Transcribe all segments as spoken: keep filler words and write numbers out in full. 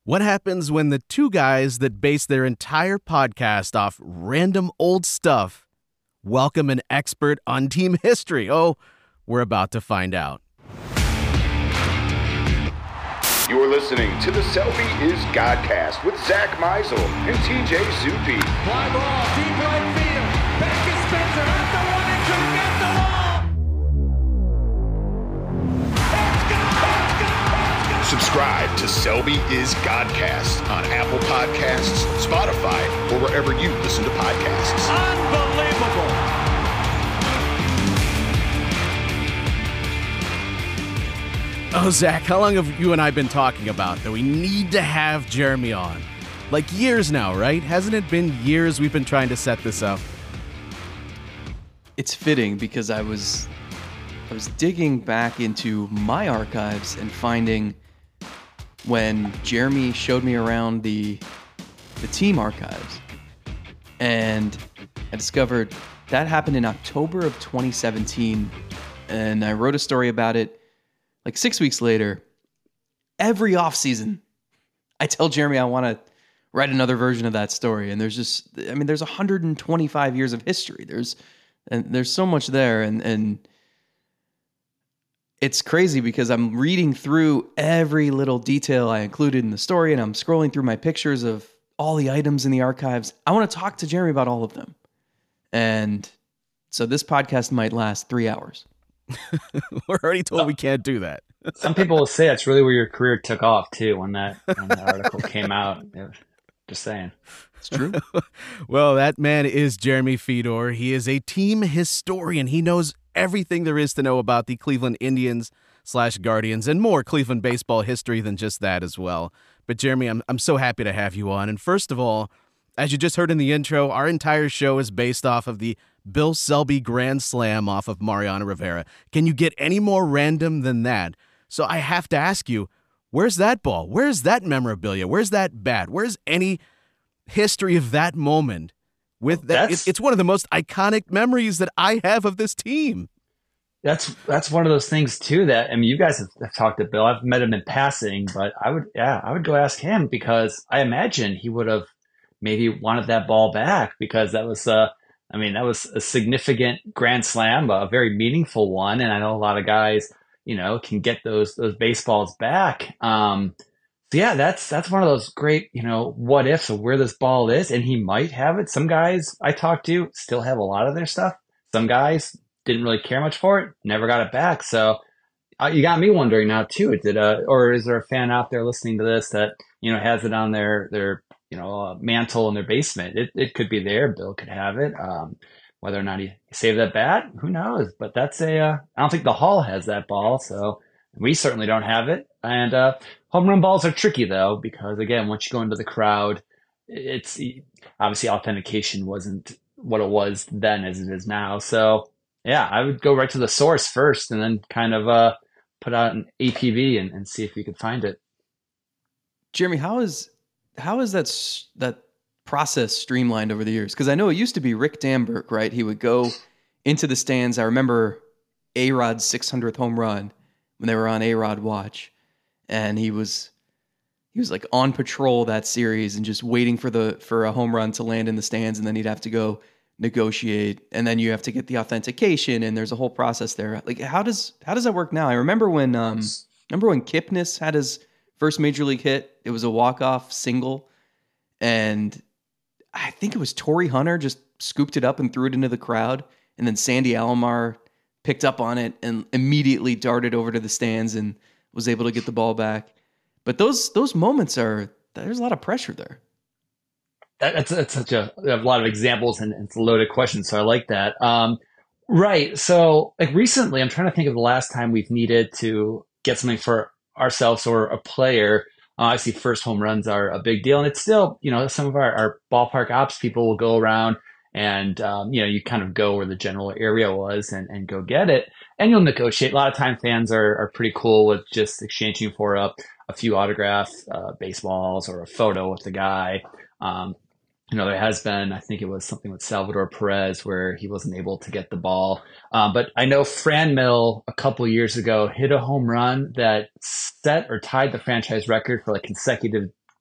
What happens when the two guys that base their entire podcast off random old stuff welcome an expert on team history? Oh, we're about to find out. You're listening to the Selby is Godcast with Zach Meisel and T J Zuppi. Fly ball, deep right field. Back is Spencer at the one and two, get the wall. It's gone, it's gone, it's gone. Subscribe to Selby is Godcast on Apple Podcasts, Spotify, or wherever you listen to podcasts. Unbelievable. Oh, Zach, how long have you and I been talking about that we need to have Jeremy on? Like years now, right? Hasn't it been years we've been trying to set this up? It's fitting because I was I was digging back into my archives and finding when Jeremy showed me around the the team archives, and I discovered that happened in October of twenty seventeen, and I wrote a story about it like six weeks later. Every offseason, I tell Jeremy I want to write another version of that story, and there's just, I mean, there's one hundred twenty-five years of history. There's and there's so much there, and and it's crazy because I'm reading through every little detail I included in the story, and I'm scrolling through my pictures of all the items in the archives. I want to talk to Jeremy about all of them, and so this podcast might last three hours. We're already told we can't do that. Some people will say that's really where your career took off too when that when the article came out. Just saying. It's true. Well, that man is Jeremy Fedor. He is a team historian. He knows everything there is to know about the Cleveland Indians slash Guardians and more Cleveland baseball history than just that as well. But Jeremy, I'm I'm so happy to have you on. And first of all, as you just heard in the intro, our entire show is based off of the Bill Selby Grand Slam off of Mariano Rivera. Can you get any more random than that? So I have to ask you, where's that ball? Where's that memorabilia? Where's that bat? Where's any history of that moment? With that, That's- it's one of the most iconic memories that I have of this team. That's that's one of those things too that, I mean, you guys have, have talked to Bill. I've met him in passing, but I would yeah, I would go ask him because I imagine he would have maybe wanted that ball back because that was uh I mean, that was a significant grand slam, a very meaningful one, and I know a lot of guys, you know, can get those those baseballs back. Um, so yeah, that's that's one of those great, you know, what ifs of where this ball is, and he might have it. Some guys I talked to still have a lot of their stuff. Some guys didn't really care much for it, never got it back. So uh, you got me wondering now too. Did uh, or is there a fan out there listening to this that you know has it on their their you know, uh, mantle in their basement? It it could be there. Bill could have it. Um, whether or not he saved that bat, who knows? But that's a, uh, I don't think the Hall has that ball, so we certainly don't have it. And uh, home run balls are tricky though, because again, once you go into the crowd, it's obviously authentication wasn't what it was then as it is now. So yeah, I would go right to the source first and then kind of uh, put out an A P B and, and see if you could find it. Jeremy, how is How is that that process streamlined over the years? Because I know it used to be Rick Damberg, right? He would go into the stands. I remember A-Rod's six hundredth home run when they were on A-Rod watch, and he was he was like on patrol that series and just waiting for the for a home run to land in the stands, and then he'd have to go negotiate, and then you have to get the authentication, and there's a whole process there. Like how does how does that work now? I remember when um remember when Kipnis had his first major league hit. It was a walk-off single, and I think it was Torrey Hunter just scooped it up and threw it into the crowd, and then Sandy Alomar picked up on it and immediately darted over to the stands and was able to get the ball back. But those those moments are, there's a lot of pressure there. That, that's, that's such a, a lot of examples, and it's a loaded question, so I like that. Um, right, so like recently, I'm trying to think of the last time we've needed to get something for ourselves or a player. Uh, obviously, first home runs are a big deal, and it's still, you know, some of our, our ballpark ops people will go around and, um, you know, you kind of go where the general area was and, and go get it, and you'll negotiate. A lot of time fans are, are pretty cool with just exchanging for a, a few autograph uh, baseballs or a photo with the guy. Um, you know, there has been, I think it was something with Salvador Perez where he wasn't able to get the ball. Um, but I know Fran Mill a couple of years ago hit a home run that set or tied the franchise record for like consecutive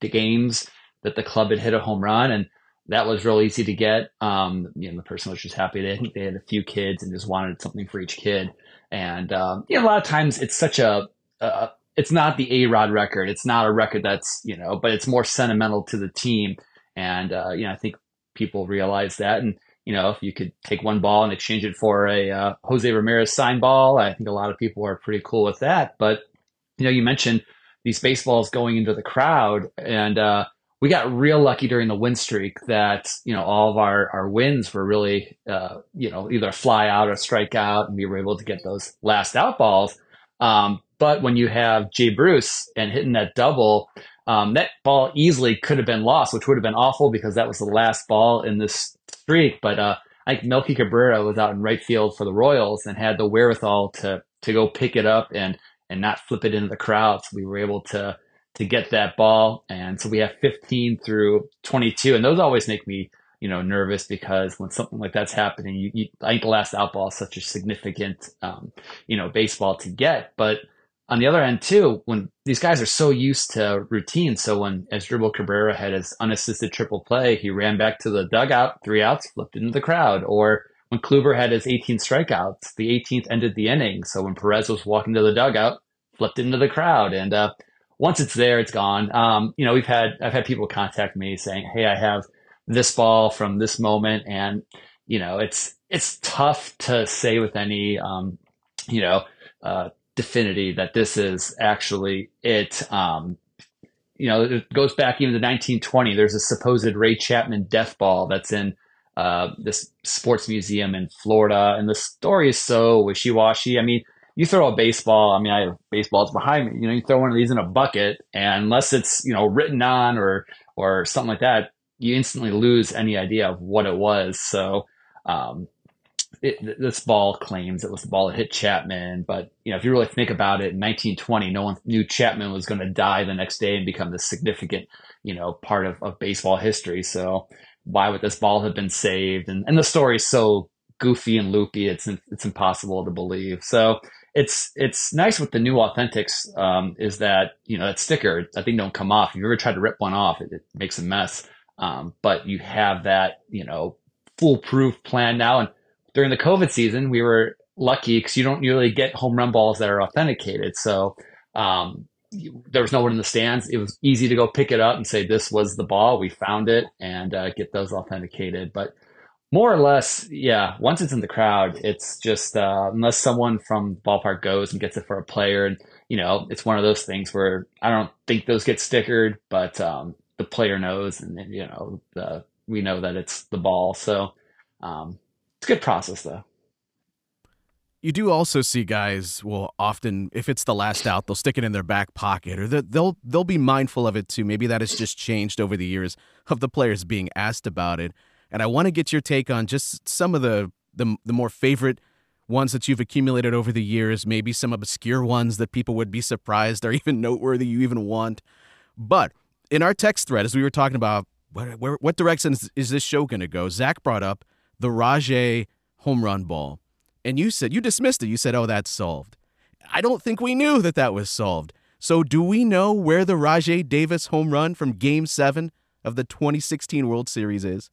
games that the club had hit a home run, and that was real easy to get. Um, you know, the person was just happy. They, they had a few kids and just wanted something for each kid. And, um, you know, a lot of times it's such a, uh, it's not the A-Rod record. It's not a record that's, you know, but it's more sentimental to the team. And, uh, you know, I think people realize that. And, you know, if you could take one ball and exchange it for a uh, Jose Ramirez signed ball, I think a lot of people are pretty cool with that. But, you know, you mentioned these baseballs going into the crowd, and uh, we got real lucky during the win streak that, you know, all of our, our wins were really, uh, you know, either fly out or strike out, and we were able to get those last out balls. Um, but when you have Jay Bruce and hitting that double, um, that ball easily could have been lost, which would have been awful because that was the last ball in this streak. But uh, I think Melky Cabrera was out in right field for the Royals and had the wherewithal to to go pick it up and and not flip it into the crowd. So we were able to to get that ball. And so we have fifteen through twenty-two. And those always make me, you know, nervous because when something like that's happening, you, you I think the last out ball is such a significant, um, you know, baseball to get. But on the other end too, when these guys are so used to routine. So when Asdrubal Cabrera had his unassisted triple play, he ran back to the dugout, three outs, flipped into the crowd. Or when Kluber had his eighteen strikeouts, the eighteenth ended the inning. So when Perez was walking to the dugout, flipped into the crowd. And uh, once it's there, it's gone. Um, you know, we've had I've had people contact me saying, "Hey, I have this ball from this moment," and you know, it's it's tough to say with any um, you know. Uh, Definity that this is actually it. Um, you know, it goes back even to nineteen twenty. There's a supposed Ray Chapman death ball that's in uh, this sports museum in Florida, and the story is so wishy-washy. I mean, you throw a baseball. I mean, I have baseballs behind me. You know, you throw one of these in a bucket, and unless it's you know written on or or something like that, you instantly lose any idea of what it was. So. Um, It, this ball claims it was the ball that hit Chapman, but you know if you really think about it, in nineteen twenty, no one knew Chapman was going to die the next day and become this significant, you know, part of, of baseball history. So why would this ball have been saved? And and the story is so goofy and loopy, it's it's impossible to believe. So it's it's nice with the new Authentics um, is that you know that sticker I think don't come off. If you ever tried to rip one off, it, it makes a mess. Um, but you have that you know foolproof plan now. And during the COVID season, we were lucky because you don't really get home run balls that are authenticated. So um, you, there was no one in the stands. It was easy to go pick it up and say, this was the ball. We found it, and uh, get those authenticated. But more or less, yeah, once it's in the crowd, it's just uh, unless someone from the ballpark goes and gets it for a player. And, you know, it's one of those things where I don't think those get stickered, but um, the player knows, and, and you know, the, we know that it's the ball. So, um, it's a good process, though. You do also see guys will often, if it's the last out, they'll stick it in their back pocket, or they'll they'll be mindful of it too. Maybe that has just changed over the years of the players being asked about it. And I want to get your take on just some of the, the the more favorite ones that you've accumulated over the years, maybe some obscure ones that people would be surprised or even noteworthy you even want. But in our text thread, as we were talking about, where, where, what direction is, is this show going to go? Zach brought up the Rajai home run ball. And you said, you dismissed it. You said, oh, that's solved. I don't think we knew that that was solved. So do we know where the Rajai Davis home run from Game seven of the twenty sixteen World Series is?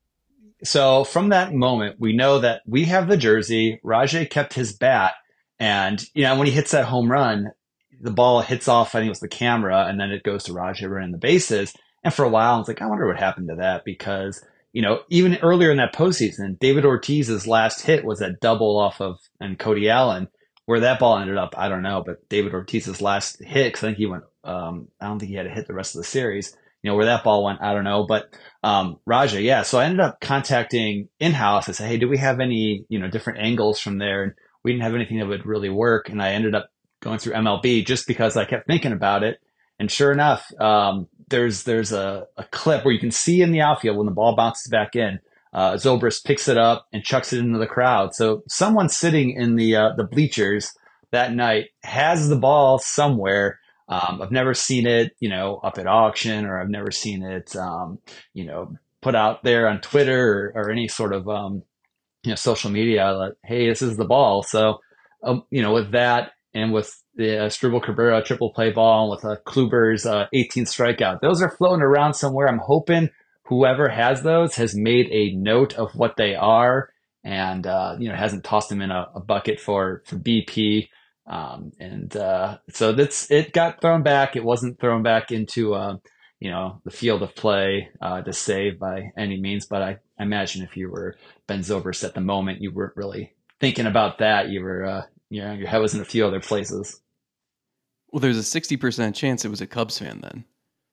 So from that moment, we know that we have the jersey. Rajai kept his bat. And, you know, when he hits that home run, the ball hits off, I think it was the camera, and then it goes to Rajai running the bases. And for a while, I was like, I wonder what happened to that, because you know, even earlier in that postseason, David Ortiz's last hit was that double off of and Cody Allen. Where that ball ended up, I don't know. But David Ortiz's last hit, because I think he went, um, I don't think he had a hit the rest of the series. You know, where that ball went, I don't know. But um, Rajai, yeah. So I ended up contacting in-house. I said, hey, do we have any, you know, different angles from there? And we didn't have anything that would really work. And I ended up going through M L B just because I kept thinking about it. And sure enough, um, there's there's a, a clip where you can see in the outfield when the ball bounces back in, uh, Zobrist picks it up and chucks it into the crowd. So someone sitting in the uh, the bleachers that night has the ball somewhere. Um, I've never seen it, you know, up at auction, or I've never seen it, um, you know, put out there on Twitter or, or any sort of, um, you know, social media. Like, hey, this is the ball. So, um, you know, with that and with the uh, Struble Cabrera triple play ball with a Kluber's uh, eighteenth strikeout. Those are floating around somewhere. I'm hoping whoever has those has made a note of what they are and uh, you know hasn't tossed them in a, a bucket for for B P. Um, and uh, so that's it got thrown back. It wasn't thrown back into uh, you know the field of play uh, to save by any means. But I, I imagine if you were Ben Zobrist at the moment, you weren't really thinking about that. You were uh, you know your head was in a few other places. Well, there's a sixty percent chance it was a Cubs fan then.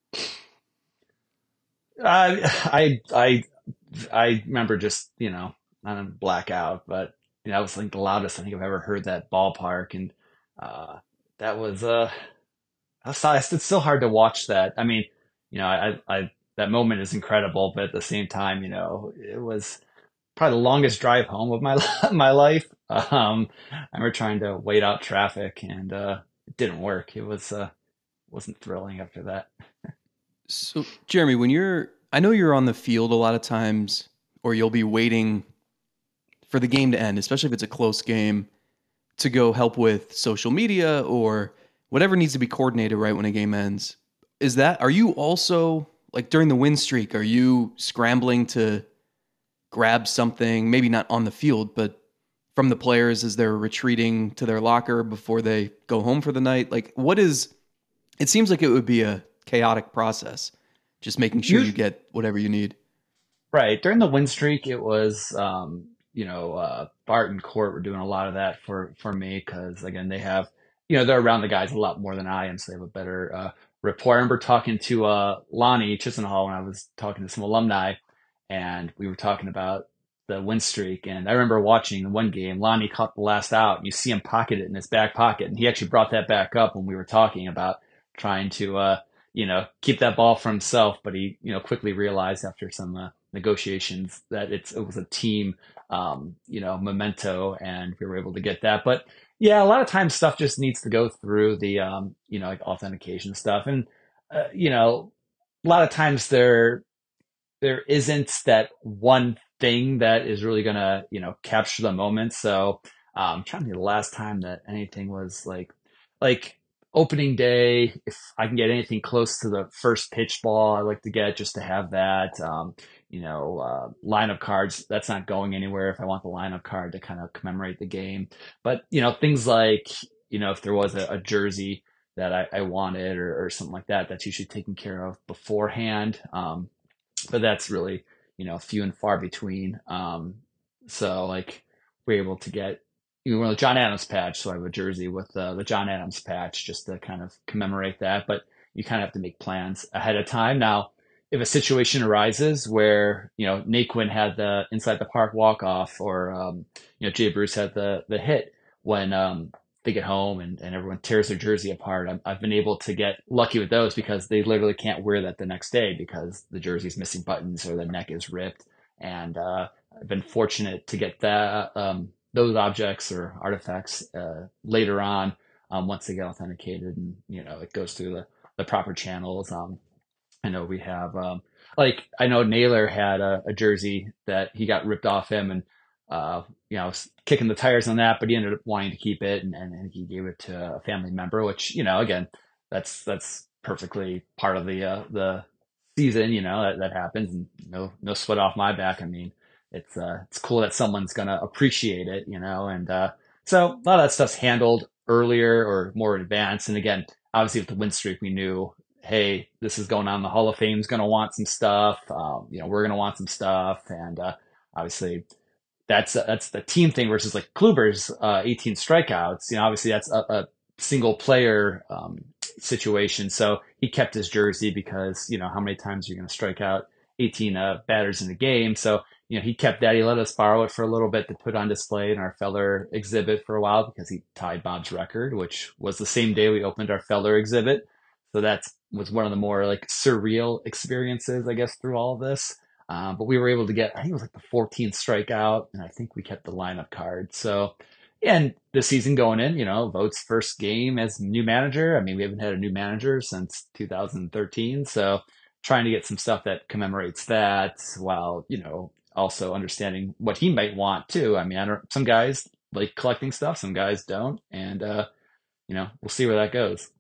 Uh, I I I remember just you know not a blackout, but you know, that was like the loudest I think I've ever heard that ballpark, and uh, that was uh, I was, it's still hard to watch that. I mean, you know, I, I that moment is incredible, but at the same time, you know, it was probably the longest drive home of my my life. Um, I remember trying to wait out traffic, and uh, it didn't work. It was uh, wasn't thrilling after that. So, Jeremy, when you're, I know you're on the field a lot of times, or you'll be waiting for the game to end, especially if it's a close game, to go help with social media or whatever needs to be coordinated right when a game ends. Is that, are you also, like during the win streak, are you scrambling to grab something, maybe not on the field, but from the players as they're retreating to their locker before they go home for the night? Like, what is, it seems like it would be a chaotic process, just making sure you, you get whatever you need. Right. During the win streak, it was, um, you know, uh, Bart and Court were doing a lot of that for, for me. Cause again, they have, you know, they're around the guys a lot more than I am. So they have a better, uh, rapport. I remember talking to, uh, Lonnie Chisenhall when I was talking to some alumni, and we were talking about the win streak. And I remember watching one game, Lonnie caught the last out, and you see him pocket it in his back pocket. And he actually brought that back up when we were talking about trying to, uh, you know, keep that ball for himself. But he, you know, quickly realized after some uh, negotiations that it's, it was a team, um, you know, memento, and we were able to get that. But yeah, a lot of times stuff just needs to go through the, um, you know, like authentication stuff. And, uh, you know, a lot of times there, there isn't that one thing that is really going to, you know, capture the moment. So um, I'm trying to think the last time that anything was like, like, opening day, if I can get anything close to the first pitch ball, I like to get just to have that. Um, you know, uh, lineup cards, that's not going anywhere if I want the lineup card to kind of commemorate the game. But, you know, things like, you know, if there was a, a jersey that I, I wanted or, or something like that, that's usually taken care of beforehand. Um, but that's really, you know, few and far between. Um, so like we're able to get, you know, the John Adams patch, so I have a jersey with uh, the John Adams patch just to kind of commemorate that. But you kind of have to make plans ahead of time. Now, if a situation arises where, you know, Naquin had the inside the park walk off, or um, you know, Jay Bruce had the the hit when um, they get home and, and everyone tears their jersey apart, I've, I've been able to get lucky with those because they literally can't wear that the next day because the jersey's missing buttons or the neck is ripped. And uh, I've been fortunate to get that. Um, those objects or artifacts uh, later on um, once they get authenticated, and you know it goes through the, the proper channels. Um, I know we have um, like I know Naylor had a, a jersey that he got ripped off him, and uh, you know was kicking the tires on that, but he ended up wanting to keep it, and, and, and he gave it to a family member, which you know again that's that's perfectly part of the uh, the season. You know that, that happens, and no no sweat off my back. I mean. It's uh, it's cool that someone's gonna appreciate it, you know, and uh, so a lot of that stuff's handled earlier or more advanced. And again, obviously with the win streak, we knew, hey, this is going on. The Hall of Fame's gonna want some stuff. Um, you know, we're gonna want some stuff, and uh, obviously that's uh, that's the team thing versus like Kluber's uh, eighteen strikeouts. You know, obviously that's a, a single player um, situation. So he kept his jersey because you know how many times you're gonna strike out eighteen uh, batters in a game. So you know, he kept that. He let us borrow it for a little bit to put on display in our Feller exhibit for a while because he tied Bob's record, which was the same day we opened our Feller exhibit. So that was one of the more like surreal experiences, I guess, through all of this. Um, but we were able to get, I think it was like the fourteenth strikeout, and I think we kept the lineup card. So, and the season going in, you know, Vogt's first game as new manager. I mean, we haven't had a new manager since two thousand thirteen. So trying to get some stuff that commemorates that while, you know, also understanding what he might want too. I mean, I don't, some guys like collecting stuff, some guys don't. And, uh, you know, we'll see where that goes.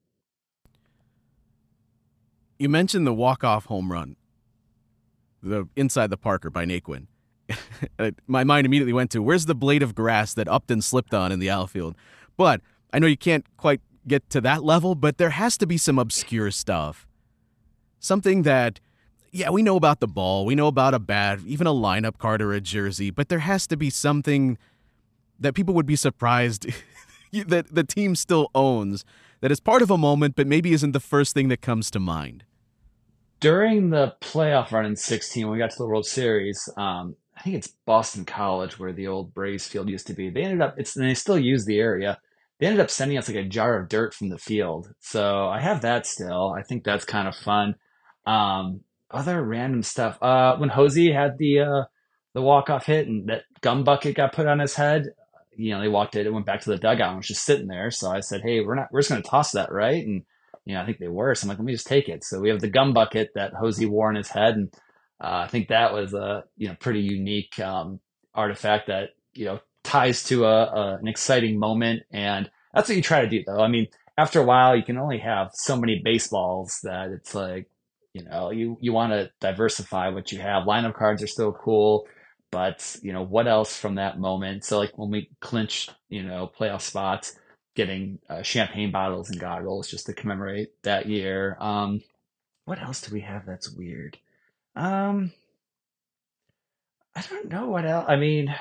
You mentioned the walk-off home run, the inside the Parker by Naquin. My mind immediately went to, where's the blade of grass that Upton slipped on in the outfield? But I know you can't quite get to that level, but there has to be some obscure stuff. Something that, yeah, we know about the ball, we know about a bat, even a lineup card or a jersey, but there has to be something that people would be surprised that the team still owns, that is part of a moment, but maybe isn't the first thing that comes to mind. During the playoff run in sixteen, when we got to the World Series, um, I think it's Boston College where the old Braves field used to be. They ended up, it's and they still use the area. They ended up sending us like a jar of dirt from the field. So I have that still. I think that's kind of fun. Um, other random stuff. Uh, when Hosey had the uh, the walk-off hit and that gum bucket got put on his head, you know, they walked it, it went back to the dugout and was just sitting there. So I said, hey, we're not, we're just going to toss that, right? And, you know, I think they were. So I'm like, let me just take it. So we have the gum bucket that Hosey wore on his head. And uh, I think that was a, you know, pretty unique um, artifact that, you know, ties to a, a an exciting moment. And that's what you try to do, though. I mean, after a while, you can only have so many baseballs that it's like, you know, you, you want to diversify what you have. Lineup cards are still cool, but, you know, what else from that moment? So, like, when we clinch, you know, playoff spots, getting uh, champagne bottles and goggles just to commemorate that year. Um, what else do we have that's weird? Um, I don't know what else. I mean,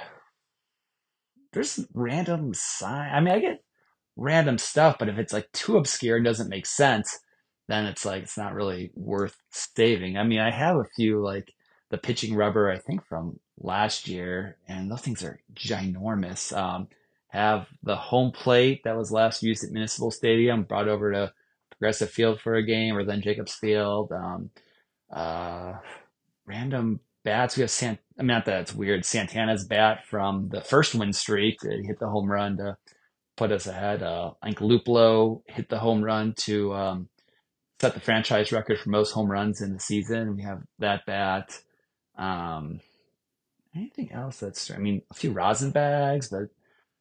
there's random sign. I mean, I get random stuff, but if it's like too obscure and doesn't make sense, then it's like it's not really worth saving. I mean, I have a few, like the pitching rubber, I think from last year, and those things are ginormous. Um, have the home plate that was last used at Municipal Stadium brought over to Progressive Field for a game, or then Jacobs Field. Um, uh, random bats. We have Sant. I mean, not that it's weird. Santana's bat from the first win streak. He hit the home run to put us ahead. Uh, I think Luplo hit the home run to um, set the franchise record for most home runs in the season. We have that bat. Um, anything else that's, I mean, a few rosin bags, but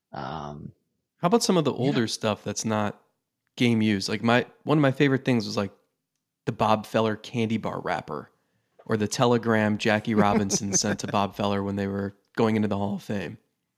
um, how about some of the older yeah. stuff that's not game used? Like my one of my favorite things was like the Bob Feller candy bar wrapper, or the telegram Jackie Robinson sent to Bob Feller when they were going into the Hall of Fame.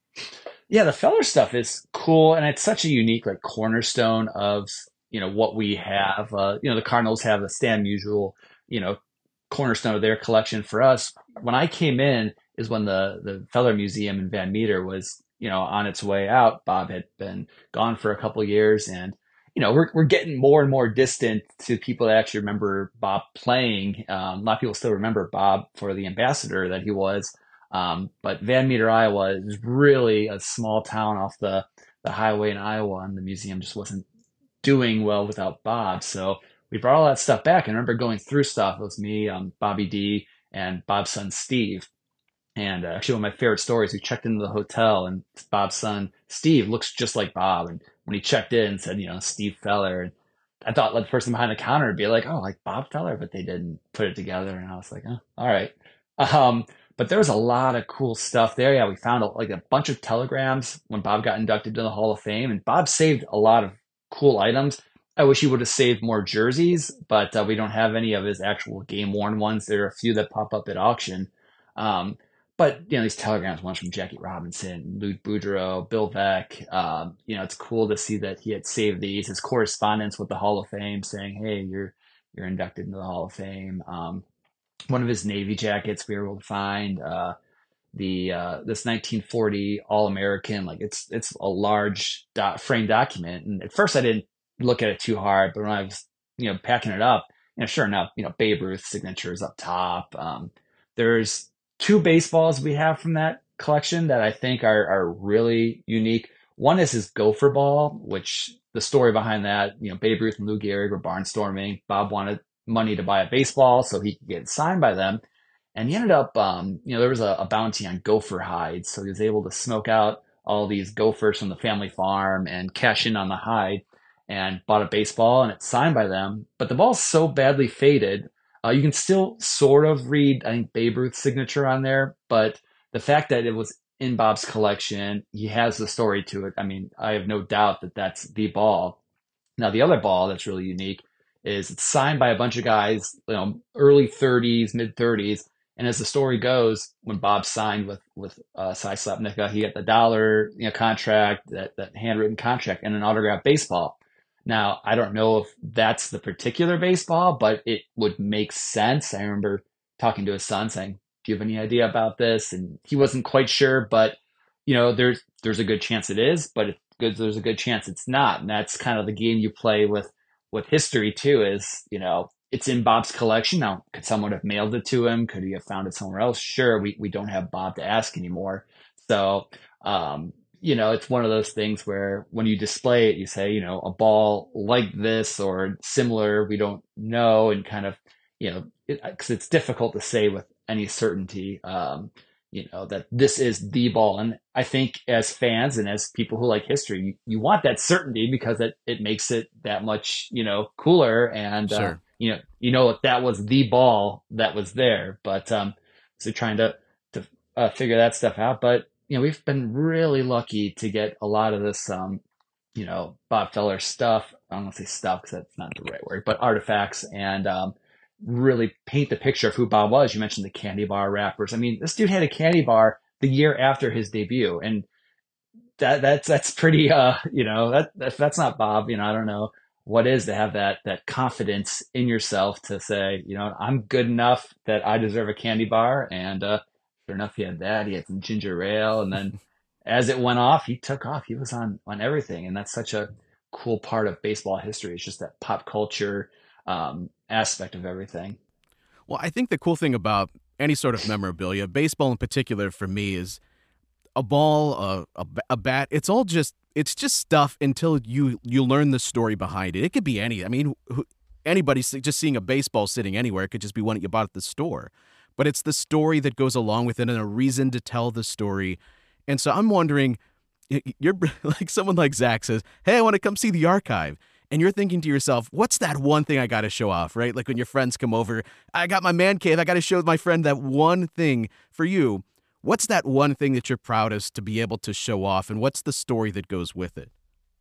Yeah, the Feller stuff is cool, and it's such a unique like cornerstone of, you know, what we have. Uh, you know, the Cardinals have the Stan Musial, you know, cornerstone of their collection. For us, when I came in, is when the the Feller Museum in Van Meter was, you know, on its way out. Bob had been gone for a couple of years, and you know, we're we're getting more and more distant to people that actually remember Bob playing. Um, a lot of people still remember Bob for the ambassador that he was. Um, but Van Meter, Iowa is really a small town off the, the highway in Iowa, and the museum just wasn't doing well without Bob. So we brought all that stuff back. And I remember going through stuff. It was me, um, Bobby D, and Bob's son, Steve. And uh, actually, one of my favorite stories, we checked into the hotel, and Bob's son, Steve, looks just like Bob. And when he checked in, said, you know, Steve Feller. And I thought like the person behind the counter would be like, oh, like Bob Feller, but they didn't put it together. And I was like, oh, all right. Um, But there was a lot of cool stuff there. Yeah, we found a, like a bunch of telegrams when Bob got inducted to the Hall of Fame, and Bob saved a lot of cool items. I wish he would have saved more jerseys, but uh, we don't have any of his actual game-worn ones. There are a few that pop up at auction. Um, but, you know, these telegrams, one's from Jackie Robinson, Lou Boudreau, Bill Veeck. Um, you know, it's cool to see that he had saved these. His correspondence with the Hall of Fame saying, hey, you're you're inducted into the Hall of Fame. Um, One of his Navy jackets we were able to find, uh, the uh, this nineteen forty All-American, like it's it's a large dot, frame document. And at first I didn't look at it too hard, but when I was, you know, packing it up, you know, sure enough, you know, Babe Ruth's signature is up top. Um, there's two baseballs we have from that collection that I think are are really unique. One is his Gopher ball, which the story behind that, you know, Babe Ruth and Lou Gehrig were barnstorming. Bob wanted money to buy a baseball so he could get signed by them, and he ended up um you know there was a, a bounty on gopher hides, so he was able to smoke out all these gophers from the family farm and cash in on the hide, and bought a baseball, and it's signed by them. But the ball's so badly faded, uh, you can still sort of read, I think, Babe Ruth's signature on there, but the fact that it was in Bob's collection, he has the story to it. I mean, I have no doubt that that's the ball. Now, the other ball that's really unique is it's signed by a bunch of guys, you know, early thirties, mid thirties. And as the story goes, when Bob signed with with uh, Cy Slapnicka, he got the dollar you know, contract, that, that handwritten contract, and an autographed baseball. Now, I don't know if that's the particular baseball, but it would make sense. I remember talking to his son saying, do you have any idea about this? And he wasn't quite sure, but you know, there's there's a good chance it is, but it's good, there's a good chance it's not. And that's kind of the game you play with with history too, is, you know, it's in Bob's collection. Now, could someone have mailed it to him? Could he have found it somewhere else? Sure, we, we don't have Bob to ask anymore. So, um, you know, it's one of those things where when you display it, you say, you know, a ball like this or similar, we don't know, and kind of, you know, because it, it's difficult to say with any certainty, um, you know, that this is the ball. And I think as fans and as people who like history, you, you want that certainty because it, it makes it that much, you know, cooler. And, Sure. uh, you know, you know, if that was the ball that was there, but, um, so trying to, to uh, figure that stuff out. But, you know, we've been really lucky to get a lot of this, um, you know, Bob Feller stuff. I don't want to say stuff because that's not the right word, but artifacts, and, um, really paint the picture of who Bob was. You mentioned the candy bar wrappers. I mean, this dude had a candy bar the year after his debut, and that that's that's pretty uh you know, that if that's not Bob, you know, I don't know what is, to have that that confidence in yourself to say, you know, I'm good enough that I deserve a candy bar. And uh sure enough, he had that. He had some ginger ale, and then as it went off, he took off. He was on on everything, and that's such a cool part of baseball history. It's just that pop culture um aspect of everything. Well, I think the cool thing about any sort of memorabilia, baseball in particular for me, is a ball, a, a, a bat. It's all just it's just stuff until you you learn the story behind it. It could be any. I mean, who, anybody just seeing a baseball sitting anywhere, it could just be one that you bought at the store. But it's the story that goes along with it and a reason to tell the story. And so I'm wondering, you're like someone like Zach says, "Hey, I want to come see the archive." And you're thinking to yourself, what's that one thing I got to show off, right? Like when your friends come over, I got my man cave. I got to show my friend that one thing. For you, what's that one thing that you're proudest to be able to show off? And what's the story that goes with it?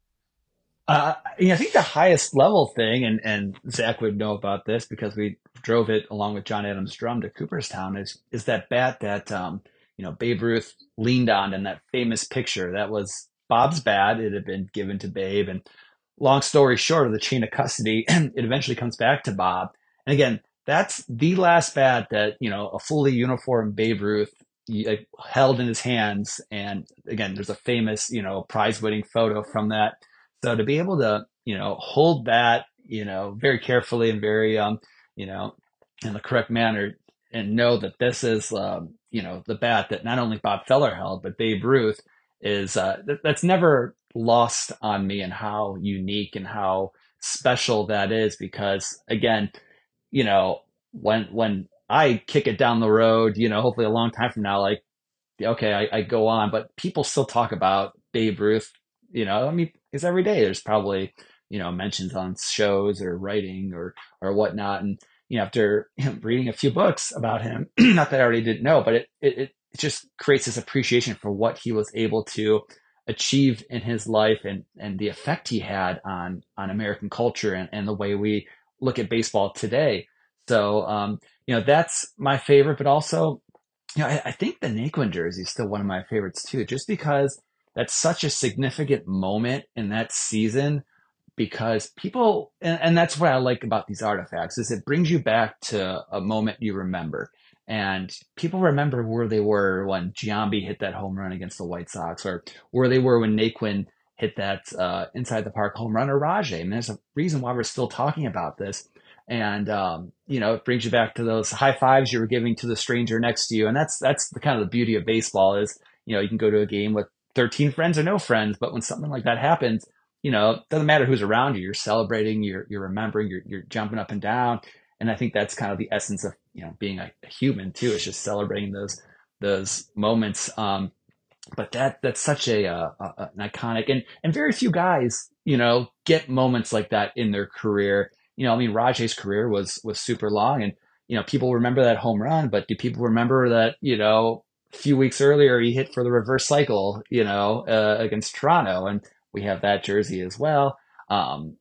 Uh, I think the highest level thing, and, and Zach would know about this because we drove it along with John Adams' drum to Cooperstown, is is that bat that um, you know, Babe Ruth leaned on in that famous picture. That was Bob's bat. It had been given to Babe, and long story short of the chain of custody, it eventually comes back to Bob. And again, that's the last bat that, you know, a fully uniformed Babe Ruth like, held in his hands. And again, there's a famous, you know, prize-winning photo from that. So to be able to, you know, hold that, you know, very carefully and very, um, you know, in the correct manner, and know that this is, um, you know, the bat that not only Bob Feller held, but Babe Ruth, is uh, th- that's never lost on me, and how unique and how special that is. Because again, you know, when when I kick it down the road, you know, hopefully a long time from now, like, okay, I, I go on, but people still talk about Babe Ruth, you know, I mean, because every day there's probably, you know, mentions on shows or writing or or whatnot. And, you know, after reading a few books about him, not that I already didn't know, but it, it, it just creates this appreciation for what he was able to achieve in his life, and, and the effect he had on, on American culture and, and the way we look at baseball today. So, um, you know, that's my favorite, but also, you know, I, I think the Naquin jersey is still one of my favorites too, just because that's such a significant moment in that season. Because people, and, and that's what I like about these artifacts, is it brings you back to a moment you remember. And people remember where they were when Giambi hit that home run against the White Sox, or where they were when Naquin hit that uh, inside the park home run, or Rajay. I mean, there's a reason why we're still talking about this. And, um, you know, it brings you back to those high fives you were giving to the stranger next to you. And that's, that's the kind of the beauty of baseball is, you know, you can go to a game with thirteen friends or no friends, but when something like that happens, you know, it doesn't matter who's around you, you're celebrating, you're, you're remembering, you're, you're jumping up and down. And I think that's kind of the essence of, you know, being a, a human too. It's just celebrating those, those moments. Um, but that, that's such a, uh, a, an iconic, and, and very few guys, you know, get moments like that in their career. You know, I mean, Rajay's career was, was super long, and, you know, people remember that home run, but do people remember that, you know, a few weeks earlier he hit for the reverse cycle, you know, uh, against Toronto, and we have that jersey as well. Um,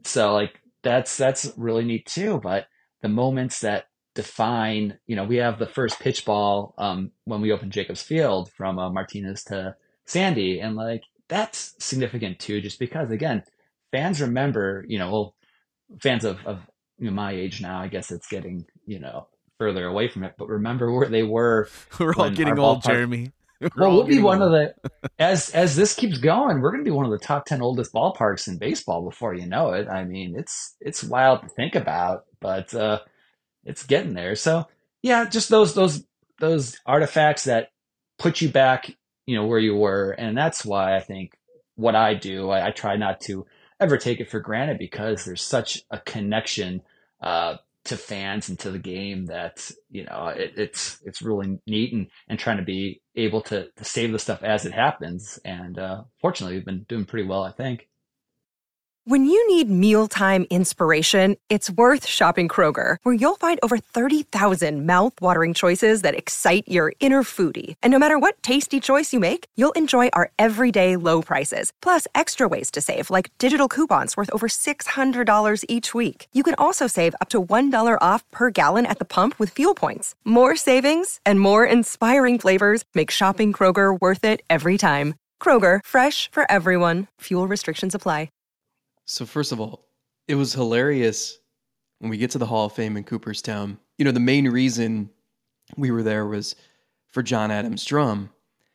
so like that's that's really neat too. But the moments that define, you know, we have the first pitch ball um, when we opened Jacobs Field from uh, Martinez to Sandy, and like that's significant too, just because again, fans remember, you know, well, fans of of you know, my age now, I guess it's getting, you know, further away from it, but remember where they were. We're all getting old, Jeremy. We're well, we'll be one old. of the as as this keeps going, we're going to be one of the top ten oldest ballparks in baseball before you know it. I mean, it's it's wild to think about, but uh, it's getting there. So yeah, just those those those artifacts that put you back, you know, where you were, and that's why I think what I do, I, I try not to ever take it for granted, because there's such a connection uh, to fans and to the game that, you know, it, it's it's really neat, and, and trying to be able to, to save the stuff as it happens. And uh, fortunately, we've been doing pretty well, I think. When you need mealtime inspiration, it's worth shopping Kroger, where you'll find over thirty thousand mouth-watering choices that excite your inner foodie. And no matter what tasty choice you make, you'll enjoy our everyday low prices, plus extra ways to save, like digital coupons worth over six hundred dollars each week. You can also save up to one dollar off per gallon at the pump with fuel points. More savings and more inspiring flavors make shopping Kroger worth it every time. Kroger, fresh for everyone. Fuel restrictions apply. So first of all, it was hilarious when we get to the Hall of Fame in Cooperstown. You know, the main reason we were there was for John Adams' drum.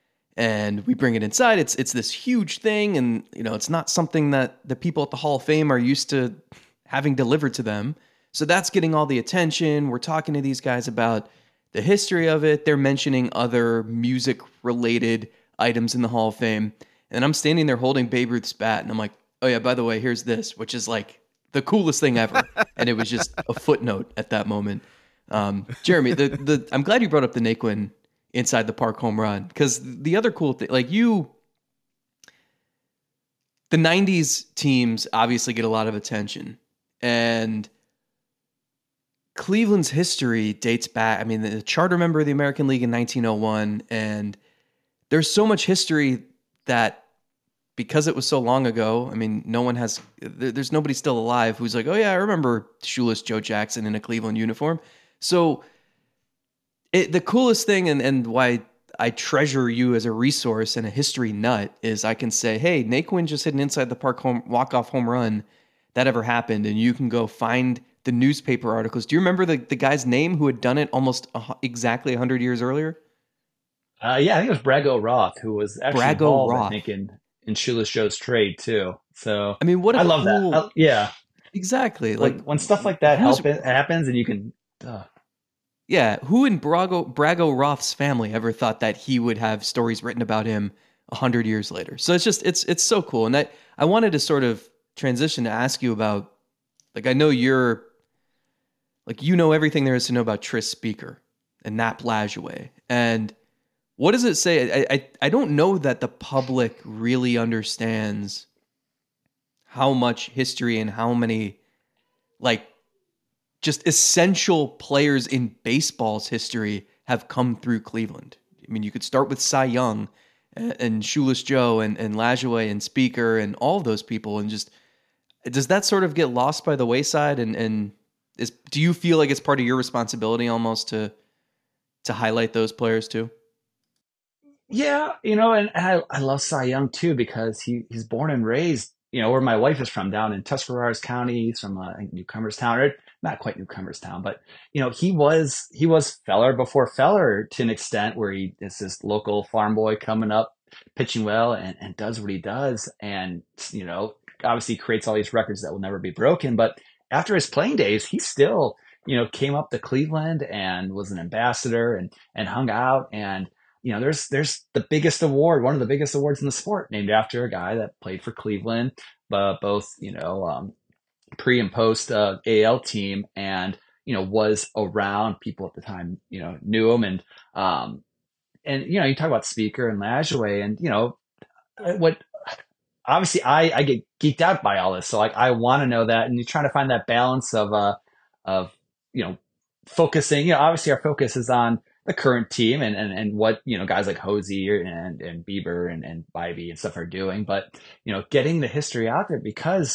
And we bring it inside. It's it's this huge thing, and you know, it's not something that the people at the Hall of Fame are used to having delivered to them. So that's getting all the attention. We're talking to these guys about the history of it. They're mentioning other music-related items in the Hall of Fame. And I'm standing there holding Babe Ruth's bat, and I'm like, oh yeah, by the way, here's this, which is like the coolest thing ever. And it was just a footnote at that moment. Um, Jeremy, the, the I'm glad you brought up the Naquin inside the park home run, because the other cool thing, like you, the nineties teams obviously get a lot of attention, and Cleveland's history dates back. I mean, the charter member of the American League in nineteen oh one, and there's so much history that, because it was so long ago, I mean, no one has, there's nobody still alive who's like, oh yeah, I remember shoeless Joe Jackson in a Cleveland uniform. So it, the coolest thing, and, and why I treasure you as a resource and a history nut, is I can say, hey, Naquin just hit an inside the park home walk-off home run that ever happened, and you can go find the newspaper articles. Do you remember the, the guy's name who had done it almost a, exactly one hundred years earlier? Uh, yeah, I think it was Brago Roth, who was actually Brago involved, Roth. I think, in in Shoeless Joe's trade too. So I mean, what a I love cool, that. I, yeah, exactly. like Like when stuff like that who's- happen, happens, and you can. Uh, Yeah, who in Brago Brago Roth's family ever thought that he would have stories written about him a hundred years later? So it's just it's it's so cool, and that I wanted to sort of transition to ask you about, like, I know you're like you know everything there is to know about Tris Speaker and Nap Lajoie, and what does it say? I, I I don't know that the public really understands how much history and how many, like, just essential players in baseball's history have come through Cleveland. I mean, you could start with Cy Young and, and Shoeless Joe and, and Lajoie and Speaker and all of those people. And just, does that sort of get lost by the wayside? And, and is, do you feel like it's part of your responsibility almost to, to highlight those players too? yeah, you know, and, and I I love Cy Young too, because he he's born and raised, you know, where my wife is from, down in Tuscarawas County. He's from uh, I think Newcomerstown, or not quite Newcomerstown, but you know, he was he was Feller before Feller to an extent, where he is this local farm boy coming up, pitching well, and, and does what he does, and you know, obviously creates all these records that will never be broken. But after his playing days, he still, you know, came up to Cleveland and was an ambassador and and hung out. And you know, there's there's the biggest award, one of the biggest awards in the sport, named after a guy that played for Cleveland, but both, you know, um, pre and post uh, A L team, and you know, was around. People at the time, you know, knew him, and um, and you know, you talk about Speaker and Lajoie, and you know, what obviously I I get geeked out by all this, so like I want to know that, and you're trying to find that balance of uh of you know, focusing. You know, obviously our focus is on the current team and, and, and what, you know, guys like Hosey and, and Bieber and, and Bybee and stuff are doing. But, you know, getting the history out there, because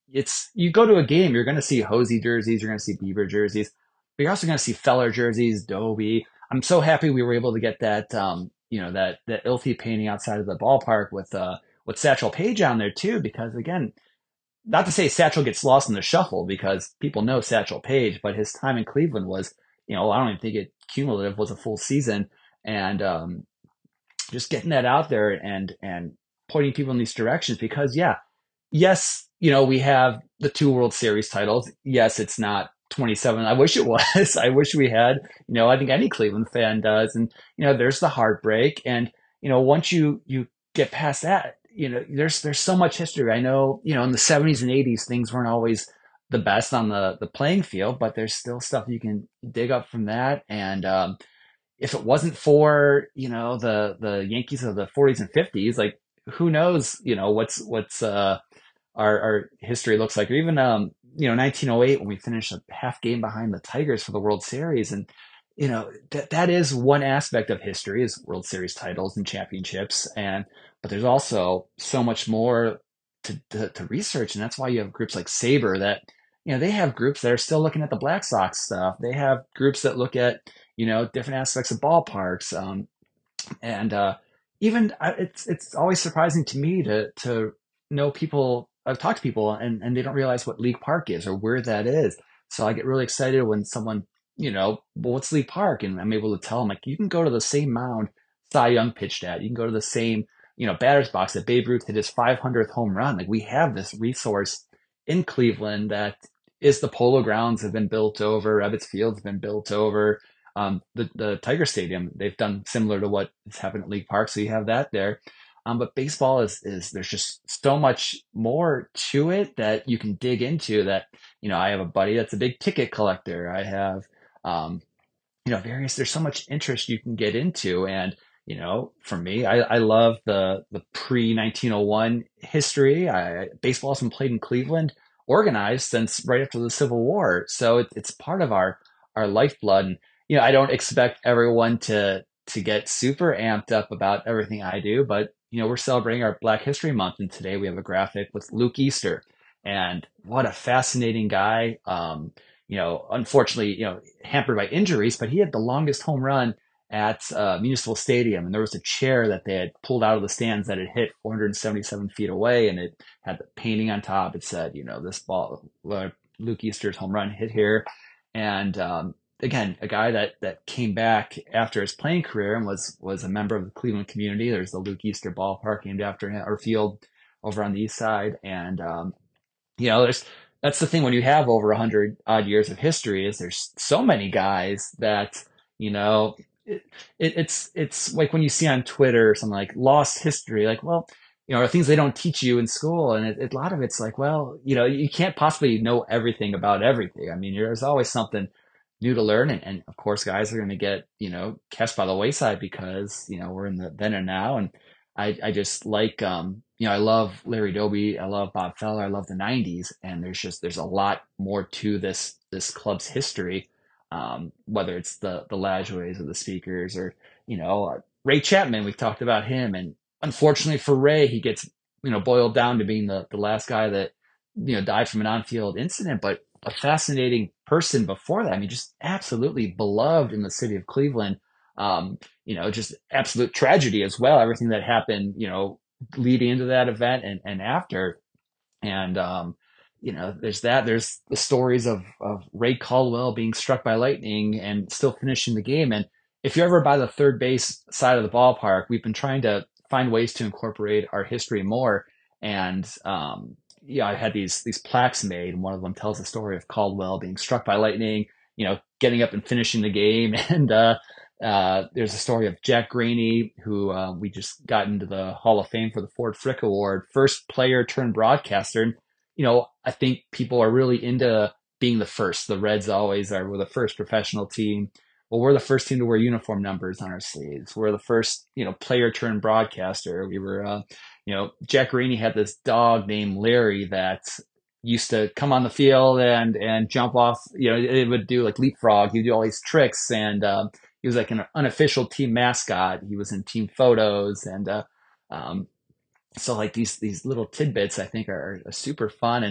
it's, you go to a game, you're going to see Hosey jerseys, you're going to see Beaver jerseys, but you're also going to see Feller jerseys, Doby. I'm so happy we were able to get that, um, you know, that, that Ilfey painting outside of the ballpark with, uh, with Satchel Paige on there too, because again, not to say Satchel gets lost in the shuffle because people know Satchel Paige, but his time in Cleveland was, you know, I don't even think it cumulative was a full season. And, um, just getting that out there and, and pointing people in these directions because yeah, yes, you know, we have the two World Series titles. Yes, it's not twenty-seven. I wish it was. I wish we had, you know, I think any Cleveland fan does. And, you know, there's the heartbreak. And, you know, once you, you get past that, you know, there's, there's so much history. I know, you know, in the seventies and eighties, things weren't always the best on the, the playing field, but there's still stuff you can dig up from that. And, um, if it wasn't for, you know, the, the Yankees of the forties and fifties, like who knows, you know, what's, what's, uh, our, our history looks like, or even, um, you know, nineteen oh eight when we finished a half game behind the Tigers for the World Series. And, you know, that, that is one aspect of history is World Series titles and championships. And, but there's also so much more to, to, to research. And that's why you have groups like Saber that, you know, they have groups that are still looking at the Black Sox stuff. They have groups that look at, you know, different aspects of ballparks. Um, and, uh, even uh, it's, it's always surprising to me to, to know people, I've talked to people and, and they don't realize what League Park is or where that is. So I get really excited when someone, you know, well, what's League Park? And I'm able to tell them, like, you can go to the same mound Cy Young pitched at. You can go to the same, you know, batter's box that Babe Ruth hit his five hundredth home run. Like, we have this resource in Cleveland that is the Polo Grounds have been built over. Ebbets Field's been built over. Um, the, the Tiger Stadium, they've done similar to what has happened at League Park. So you have that there. Um, but baseball is, is there's just so much more to it that you can dig into that, you know, I have a buddy that's a big ticket collector. I have, um, you know, various, there's so much interest you can get into. And, you know, for me, I, I love the, the pre nineteen oh one history. I, baseball has been played in Cleveland, organized since right after the Civil War. So it, it's part of our, our lifeblood. And, you know, I don't expect everyone to, to get super amped up about everything I do, but you know, we're celebrating our Black History Month, and today we have a graphic with Luke Easter, and what a fascinating guy. Um, you know, unfortunately, you know, hampered by injuries, but he had the longest home run at uh, Municipal Stadium, and there was a chair that they had pulled out of the stands that had hit four hundred seventy-seven feet away, and it had the painting on top. It said, you know, this ball, uh, Luke Easter's home run hit here, and um, again, a guy that that came back after his playing career and was was a member of the Cleveland community. There's the Luke Easter ballpark named after him, or field over on the east side. And um, you know, there's that's the thing when you have over a hundred odd years of history is there's so many guys that, you know, it, it, it's it's like when you see on Twitter or something like lost history, like, well, you know, are things they don't teach you in school. And it, it, a lot of it's like, well, you know, you can't possibly know everything about everything. I mean, there's always something new to learn. And, and of course, guys are going to get, you know, cast by the wayside because, you know, we're in the then and now. And I, I just like, um, you know, I love Larry Doby. I love Bob Feller. I love the nineties. And there's just, there's a lot more to this, this club's history. Um, whether it's the, the Lajoies or the Speakers or, you know, uh, Ray Chapman, we've talked about him. And unfortunately for Ray, he gets, you know, boiled down to being the, the last guy that, you know, died from an on-field incident, but a fascinating person before that. I mean, just absolutely beloved in the city of Cleveland. Um, you know, just absolute tragedy as well. Everything that happened, you know, leading into that event and, and after. And, um, you know, there's that, there's the stories of, of Ray Caldwell being struck by lightning and still finishing the game. And if you're ever by the third base side of the ballpark, we've been trying to find ways to incorporate our history more. And, um, yeah, I had these these plaques made, and one of them tells the story of Caldwell being struck by lightning, you know, getting up and finishing the game. And uh, uh, there's a story of Jack Graney, who uh, we just got into the Hall of Fame for the Ford Frick Award, first player turned broadcaster. And, you know, I think people are really into being the first. The Reds always are. We're the first professional team. Well, we're the first team to wear uniform numbers on our sleeves. We're the first, you know, player turned broadcaster. We were, uh, you know, Jack Graney had this dog named Larry that used to come on the field and, and jump off, you know, it would do like leapfrog. He'd do all these tricks. And um, he was like an unofficial team mascot. He was in team photos. And uh, um, so like these, these little tidbits I think are, are super fun. And,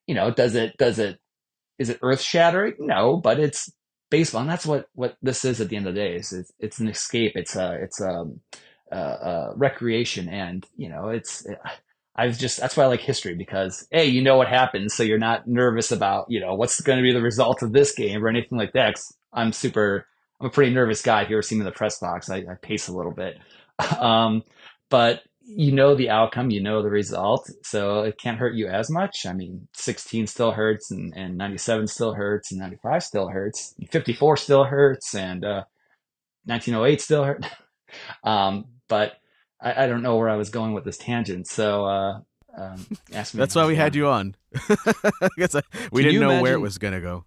you know, does it, does it, is it earth shattering? No, but it's baseball. And that's what, what this is at the end of the day. Is it's, it's an escape. It's a, it's a, a, a recreation. And, you know, it's, I've just, that's why I like history, because hey, you know what happens. So you're not nervous about, you know, what's going to be the result of this game or anything like that. 'Cause I'm super, I'm a pretty nervous guy. If you ever see me in the press box, I, I pace a little bit. Um, but you know the outcome, you know the result, so it can't hurt you as much. I mean, sixteen still hurts, and, and ninety-seven still hurts, and ninety-five still hurts, and fifty-four still hurts, and uh, nineteen oh eight still hurt. um, but I, I don't know where I was going with this tangent, so uh, um, ask me. That's why we had you on. I guess I, we Can didn't you know where it imagine- was going to go.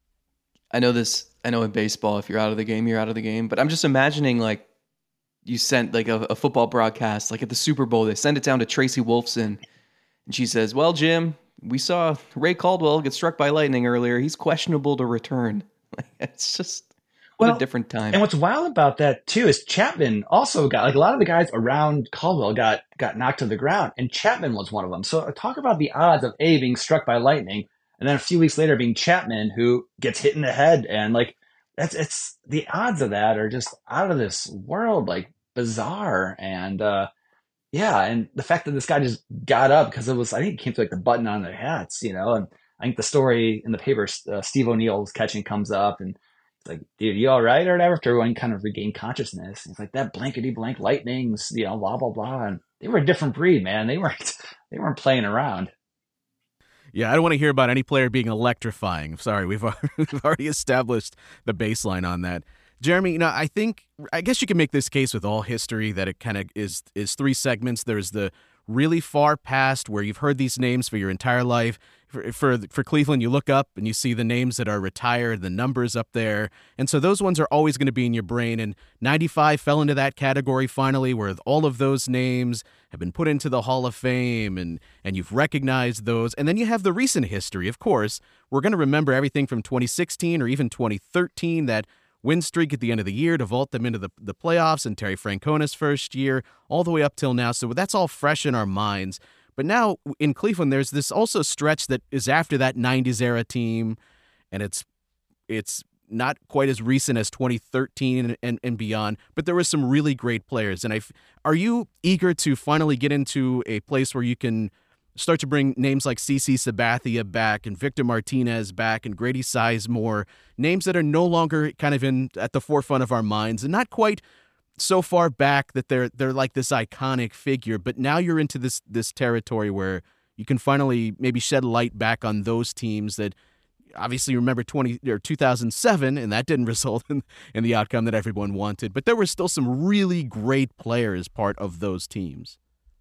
I know this. I know in baseball, if you're out of the game, you're out of the game. But I'm just imagining like you sent like a, a football broadcast, like at the Super Bowl, they send it down to Tracy Wolfson, and she says, "Well, Jim, we saw Ray Caldwell get struck by lightning earlier. He's questionable to return." Like, it's just what Well, a different time. And what's wild about that too is Chapman also got, like, a lot of the guys around Caldwell got got knocked to the ground, and Chapman was one of them. So talk about the odds of A, being struck by lightning, and then a few weeks later being Chapman, who gets hit in the head, and like that's it's the odds of that are just out of this world, like bizarre. And uh yeah, and the fact that this guy just got up because it was, I think it came to like the button on their hats, you know. And I think the story in the paper, uh, Steve O'Neill's catching comes up, and it's like, "Dude, you all right?" or whatever, after everyone kind of regained consciousness. And it's like, that blankety blank lightnings, you know, blah blah blah. And they were a different breed, man. They weren't they weren't playing around. Yeah, I don't want to hear about any player being electrifying. Sorry, we've already, we've already established the baseline on that. Jeremy, you know, I think, I guess you can make this case with all history that it kind of is is three segments. There's the really far past where you've heard these names for your entire life. For, for for Cleveland, you look up and you see the names that are retired, the numbers up there. And so those ones are always going to be in your brain. And ninety-five fell into that category finally, where all of those names have been put into the Hall of Fame, and, and you've recognized those. And then you have the recent history, of course. We're going to remember everything from twenty sixteen or even twenty thirteen, that win streak at the end of the year to vault them into the, the playoffs, and Terry Francona's first year, all the way up till now. So that's all fresh in our minds. But now in Cleveland, there's this also stretch that is after that nineties era team, and it's it's not quite as recent as twenty thirteen and, and, and beyond, but there were some really great players. And I, are you eager to finally get into a place where you can start to bring names like CeCe Sabathia back and Victor Martinez back and Grady Sizemore, names that are no longer kind of in at the forefront of our minds and not quite so far back that they're they're like this iconic figure, but now you're into this this territory where you can finally maybe shed light back on those teams that obviously remember twenty or two thousand seven, and that didn't result in, in the outcome that everyone wanted, but there were still some really great players part of those teams.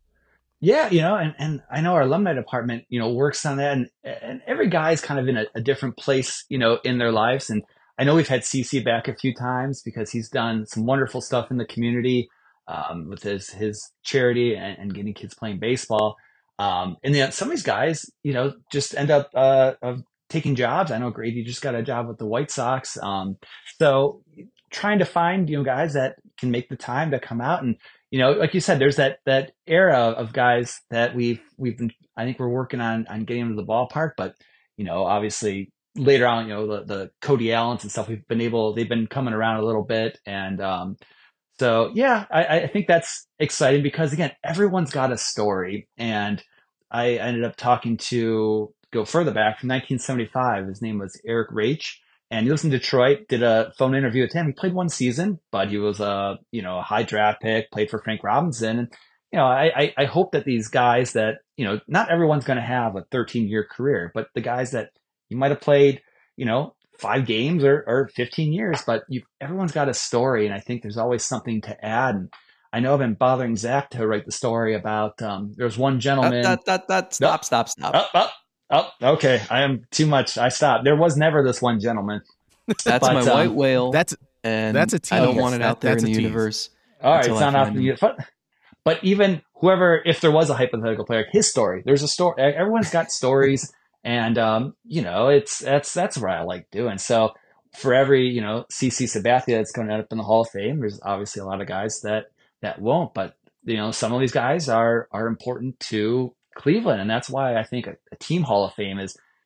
Yeah, you know, and, and I know our alumni department, you know, works on that, and, and every guy's kind of in a, a different place, you know, in their lives. And I know we've had CeCe back a few times because he's done some wonderful stuff in the community um, with his his charity and, and getting kids playing baseball. Um, and then some of these guys, you know, just end up uh, of taking jobs. I know Grady just got a job with the White Sox. Um, so trying to find, you know, guys that can make the time to come out. And, you know, like you said, there's that that era of guys that we've we've been, I think we're working on on getting them to the ballpark. But, you know, obviously later on, you know, the, the Cody Allens and stuff, we've been able, they've been coming around a little bit. And um, so, yeah, I, I think that's exciting because, again, everyone's got a story. And I ended up talking to, go further back, from nineteen seventy-five. His name was Eric Raich. And he lives in Detroit, did a phone interview with him. He played one season, but he was a, you know, a high draft pick, played for Frank Robinson. And, you know, I, I, I hope that these guys that, you know, not everyone's going to have a thirteen year career, but the guys that you might have played, you know, five games or, or fifteen years, but you, everyone's got a story. And I think there's always something to add. And I know I've been bothering Zach to write the story about, um, there was one gentleman. That, that, that, stop, No. stop, stop. Oh, oh, oh, okay. I am too much. I stopped. There was never this one gentleman. That's But, my um, white whale. That's and that's a I don't tease. want it That- out there in that's the a tease. universe. All right, until it's I not off find the him. but, but even whoever, if there was a hypothetical player, his story, there's a story. Everyone's got stories, and um, you know, it's that's that's what I like doing. So for every, you know, CeCe Sabathia that's going to end up in the Hall of Fame, there's obviously a lot of guys that that won't. But you know, some of these guys are are important to Cleveland, and that's why I think a, a team Hall of Fame is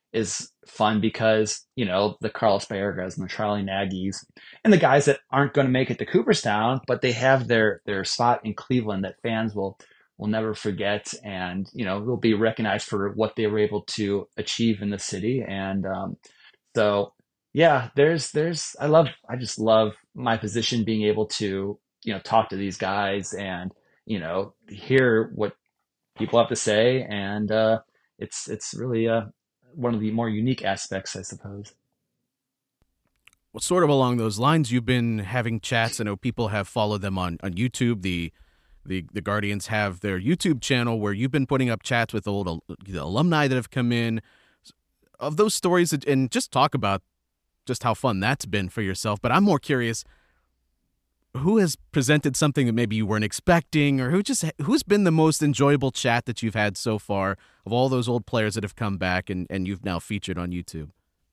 is fun because, you know, the Carlos Baergas and the Charlie Nagy's and the guys that aren't going to make it to Cooperstown, but they have their, their spot in Cleveland that fans will, will never forget. And, you know, will be recognized for what they were able to achieve in the city. And, um, so yeah, there's, there's, I love, I just love my position being able to, you know, talk to these guys and, you know, hear what people have to say. And, uh, it's, it's really, uh, one of the more unique aspects, I suppose. Well, sort of along those lines, you've been having chats. I know people have followed them on, on YouTube. The, the the Guardians have their YouTube channel where you've been putting up chats with old al- the alumni that have come in of those stories, and just talk about just how fun that's been for yourself. But I'm more curious, who has presented something that maybe you weren't expecting, or who just who's been the most enjoyable chat that you've had so far of all those old players that have come back and, and you've now featured on YouTube?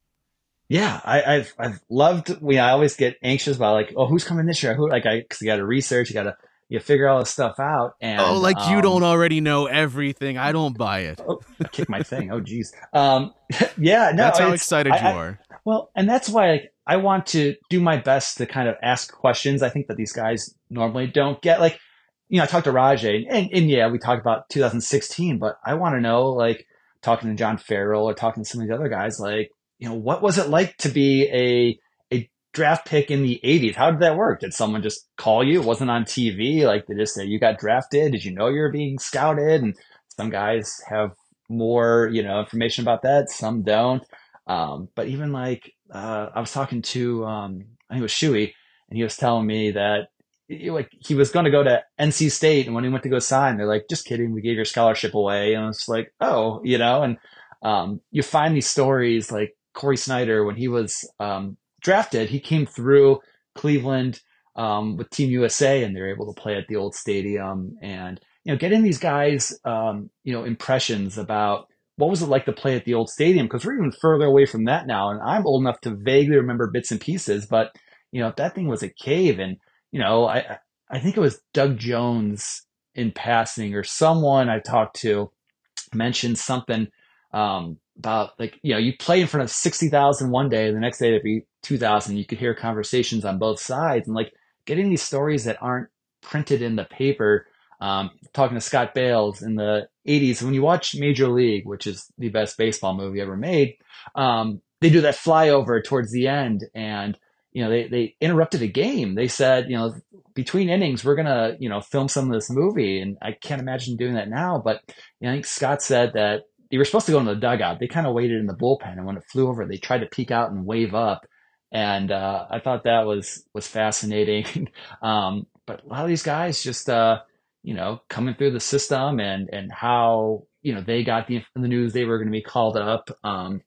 Yeah, I, I've I've loved. We I always get anxious about like, oh, who's coming this year? Who like I because you got to research, you got to you figure all this stuff out. And oh, like um, you don't already know everything. I don't buy it. Oh, I kick my thing. Oh, geez. Um, yeah, no, that's how it's- excited I- you I- are. Well, and that's why like, I want to do my best to kind of ask questions. I think that these guys normally don't get. Like, you know, I talked to Rajay, and, and yeah, we talked about two thousand sixteen, but I want to know, like, talking to John Farrell or talking to some of these other guys, like, you know, what was it like to be a a draft pick in the eighties? How did that work? Did someone just call you? It wasn't on T V. Like, they just say you got drafted. Did you know you were being scouted? And some guys have more, you know, information about that. Some don't. Um, but even like, uh, I was talking to, um, I think it was Shuey, and he was telling me that he, like he was going to go to N C State, and when he went to go sign, they're like, just kidding, we gave your scholarship away. And it's like, oh, you know, and, um, you find these stories like Corey Snyder, when he was, um, drafted, he came through Cleveland, um, with Team U S A, and they were able to play at the old stadium. And, you know, getting these guys, um, you know, impressions about, what was it like to play at the old stadium? Because we're even further away from that now. And I'm old enough to vaguely remember bits and pieces, but, you know, that thing was a cave. And, you know, I, I think it was Doug Jones in passing, or someone I talked to mentioned something um, about, like, you know, you play in front of sixty thousand one day, the next day it'd be two thousand. You could hear conversations on both sides, and like getting these stories that aren't printed in the paper. Um, talking to Scott Bales in the eighties, when you watch Major League, which is the best baseball movie ever made, um, they do that flyover towards the end, and, you know, they, they interrupted a game. They said, you know, between innings, we're going to, you know, film some of this movie. And I can't imagine doing that now. But, you know, I think Scott said that they were supposed to go in the dugout. They kind of waited in the bullpen, and when it flew over, they tried to peek out and wave up. And, uh, I thought that was, was fascinating. um, but a lot of these guys just, uh, you know, coming through the system, and, and how, you know, they got the, the news they were going to be called up. Um,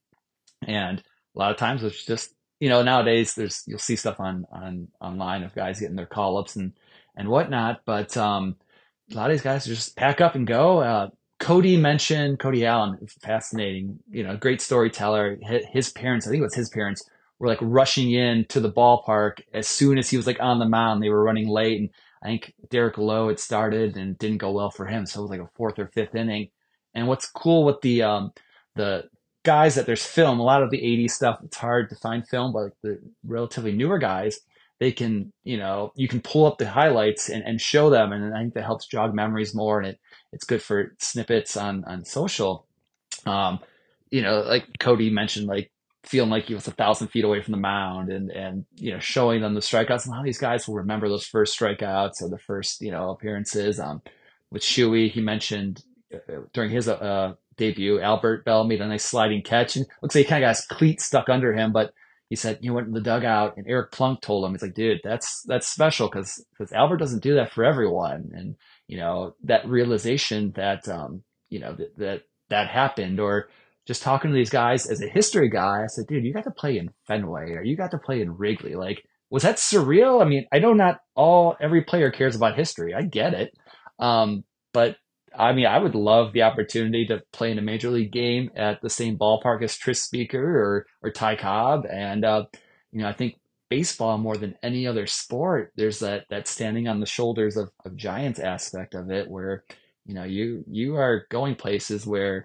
and a lot of times it's just, you know, nowadays there's, you'll see stuff on, on, online of guys getting their call ups and, and whatnot. But, um, a lot of these guys just pack up and go. Uh, Cody mentioned Cody Allen. It's fascinating, you know, great storyteller. His, his parents, I think it was his parents, were like rushing in to the ballpark as soon as he was like on the mound. They were running late, and I think Derek Lowe had started and didn't go well for him. So it was like a fourth or fifth inning. And what's cool with the, um, the guys that there's film, a lot of the eighties stuff, it's hard to find film, but like the relatively newer guys, they can, you know, you can pull up the highlights and, and show them. And I think that helps jog memories more. And it, it's good for snippets on, on social. Um, you know, like Cody mentioned, like, feeling like he was a thousand feet away from the mound, and, and, you know, showing them the strikeouts. And a lot of these guys will remember those first strikeouts or the first, you know, appearances. Um, with Shuey, he mentioned uh, during his, uh, debut, Albert Bell made a nice sliding catch, and looks like he kind of got his cleat stuck under him, but he said, you went in the dugout, and Eric Plunk told him, he's like, dude, that's, that's special. Cause, cause Albert doesn't do that for everyone. And, you know, that realization that, um, you know, that, that, that happened. Or, just talking to these guys as a history guy, I said, dude, you got to play in Fenway, or you got to play in Wrigley. Like, was that surreal? I mean, I know not all, every player cares about history. I get it. Um, but I mean, I would love the opportunity to play in a major league game at the same ballpark as Tris Speaker or, or Ty Cobb. And, uh, you know, I think baseball, more than any other sport, there's that, that standing on the shoulders of, of giants aspect of it, where, you know, you, you are going places where,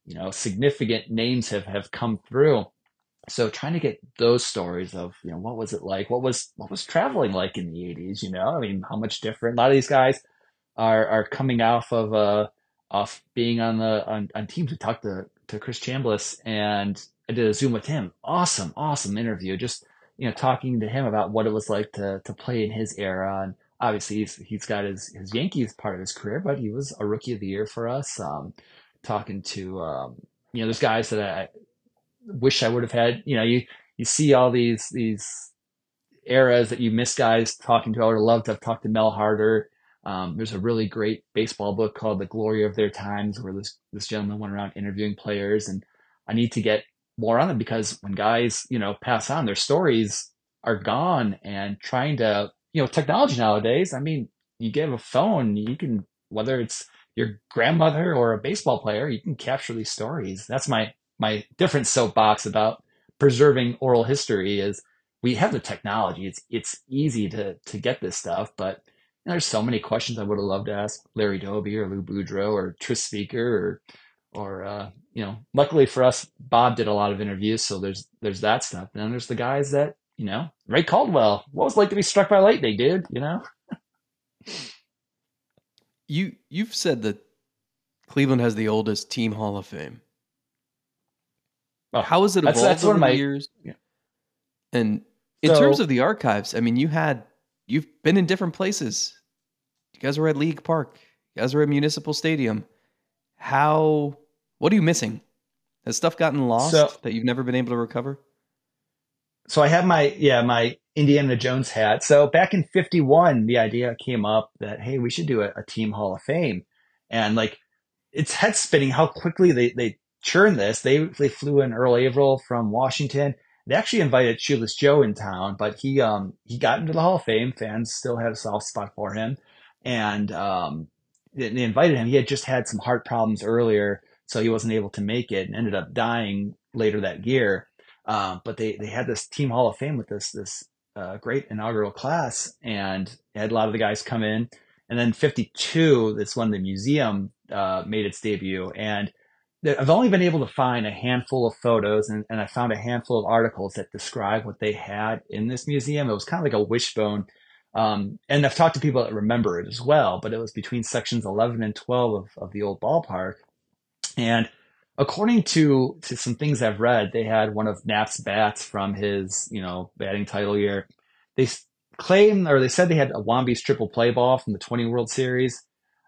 you know, significant names have, have come through. So trying to get those stories of, you know, what was it like? What was, what was traveling like in the eighties? You know, I mean, how much different? A lot of these guys are, are coming off of, uh, off being on the, on, on teams. We talked to, to Chris Chambliss, and I did a Zoom with him. Awesome, awesome interview. Just, you know, talking to him about what it was like to, to play in his era. And obviously he's, he's got his, his Yankees part of his career, but he was a rookie of the year for us. Um, talking to, um, you know, there's guys that I, wish I would have had, you know, you, you see all these, these eras that you miss guys talking to. I would have loved to have talked to Mel Harder. Um, there's a really great baseball book called The Glory of Their Times, where this, this gentleman went around interviewing players, and I need to get more on them, because when guys, you know, pass on, their stories are gone, and trying to, you know, technology nowadays, I mean, you give a phone, you can, whether it's your grandmother or a baseball player, you can capture these stories. That's my, my different soapbox about preserving oral history is we have the technology. It's it's easy to to get this stuff, but you know, there's so many questions I would have loved to ask Larry Doby or Lou Boudreau or Tris Speaker or or uh, you know, luckily for us, Bob did a lot of interviews, so there's there's that stuff. And then there's the guys that, you know, Ray Caldwell. What was it like to be struck by lightning, dude? You know? You you've said that Cleveland has the oldest team Hall of Fame. Oh, How has it that's- evolved that's one over of my- the years? yeah. And in So- terms of the archives, I mean, you had you've been in different places. You guys were at League Park. You guys were at Municipal Stadium. How? What are you missing? Has stuff gotten lost So- that you've never been able to recover? So I have my, yeah, my Indiana Jones hat. So back in fifty-one, the idea came up that, hey, we should do a, a team Hall of Fame. And like, it's head spinning how quickly they, they churn this. They, they flew in Earl Averill from Washington. They actually invited Shoeless Joe in town, but he, um, he got into the Hall of Fame. Fans still had a soft spot for him. And, um, they, they invited him. He had just had some heart problems earlier, so he wasn't able to make it and ended up dying later that year. Um, but they, they had this team Hall of Fame with this, this, uh, great inaugural class, and they had a lot of the guys come in. And then fifty-two, that's when the museum, uh, made its debut. And I've only been able to find a handful of photos, and, and I found a handful of articles that describe what they had in this museum. It was kind of like a wishbone. Um, and I've talked to people that remember it as well, but it was between sections eleven and twelve of, of the old ballpark. And according to, to some things I've read, they had one of Knapp's bats from his, you know, batting title year. They claim, or they said they had a Wamby's triple play ball from the twenty World Series.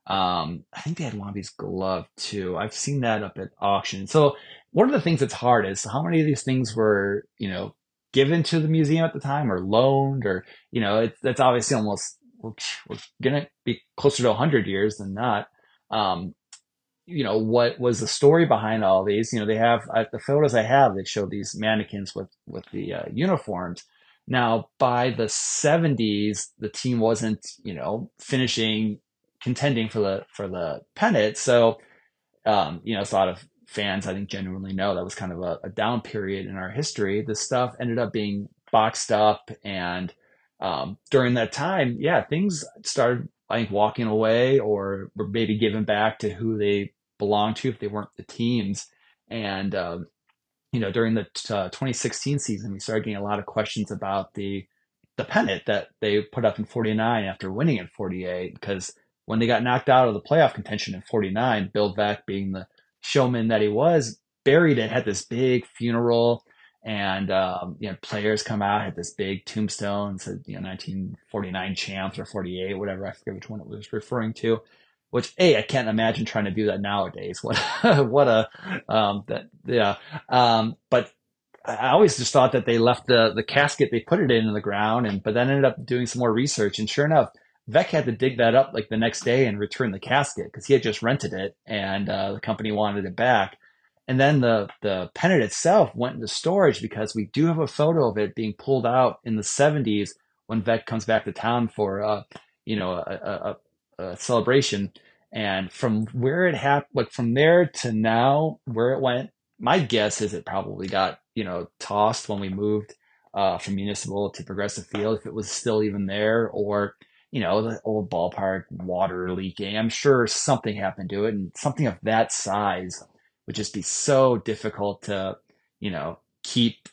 Um, I think they had Wamby's glove too. I've seen that up at auction. So one of the things that's hard is how many of these things were, you know, given to the museum at the time or loaned, or, you know, it's, that's obviously almost, we're, we're going to be closer to a hundred years than not. Um, you know, what was the story behind all these? You know, they have uh, the photos I have, they show these mannequins with, with the uh, uniforms. Now, by the seventies, the team wasn't, you know, finishing contending for the, for the pennant. So, um, you know, it's a lot of fans, I think, genuinely know that was kind of a, a down period in our history. This stuff ended up being boxed up. And um, during that time, yeah, things started, I think, walking away, or were maybe given back to who they belonged to if they weren't the teams. And, um, you know, during the uh, twenty sixteen season, we started getting a lot of questions about the the pennant that they put up in forty-nine after winning in forty-eight, because when they got knocked out of the playoff contention in forty-nine, Bill Veeck, being the showman that he was, buried it, had this big funeral, and um, you know, players come out, had this big tombstone, said, you know, nineteen forty-nine champs or forty-eight, whatever, I forget which one it was referring to. Which, A, I can't imagine trying to do that nowadays. What, what a, um, that, yeah. Um, but I always just thought that they left the, the casket, they put it in the ground, and, but then ended up doing some more research. And sure enough, Veeck had to dig that up like the next day and return the casket, because he had just rented it, and uh, the company wanted it back. And then the, the pennant itself went into storage, because we do have a photo of it being pulled out in the seventies when Veeck comes back to town for, uh, you know, a, a, a celebration. And from where it happened, like from there to now, where it went, my guess is it probably got, you know, tossed when we moved uh, from Municipal to Progressive Field, if it was still even there, or, you know, the old ballpark, water leaking. I'm sure something happened to it, and something of that size would just be so difficult to, you know, keep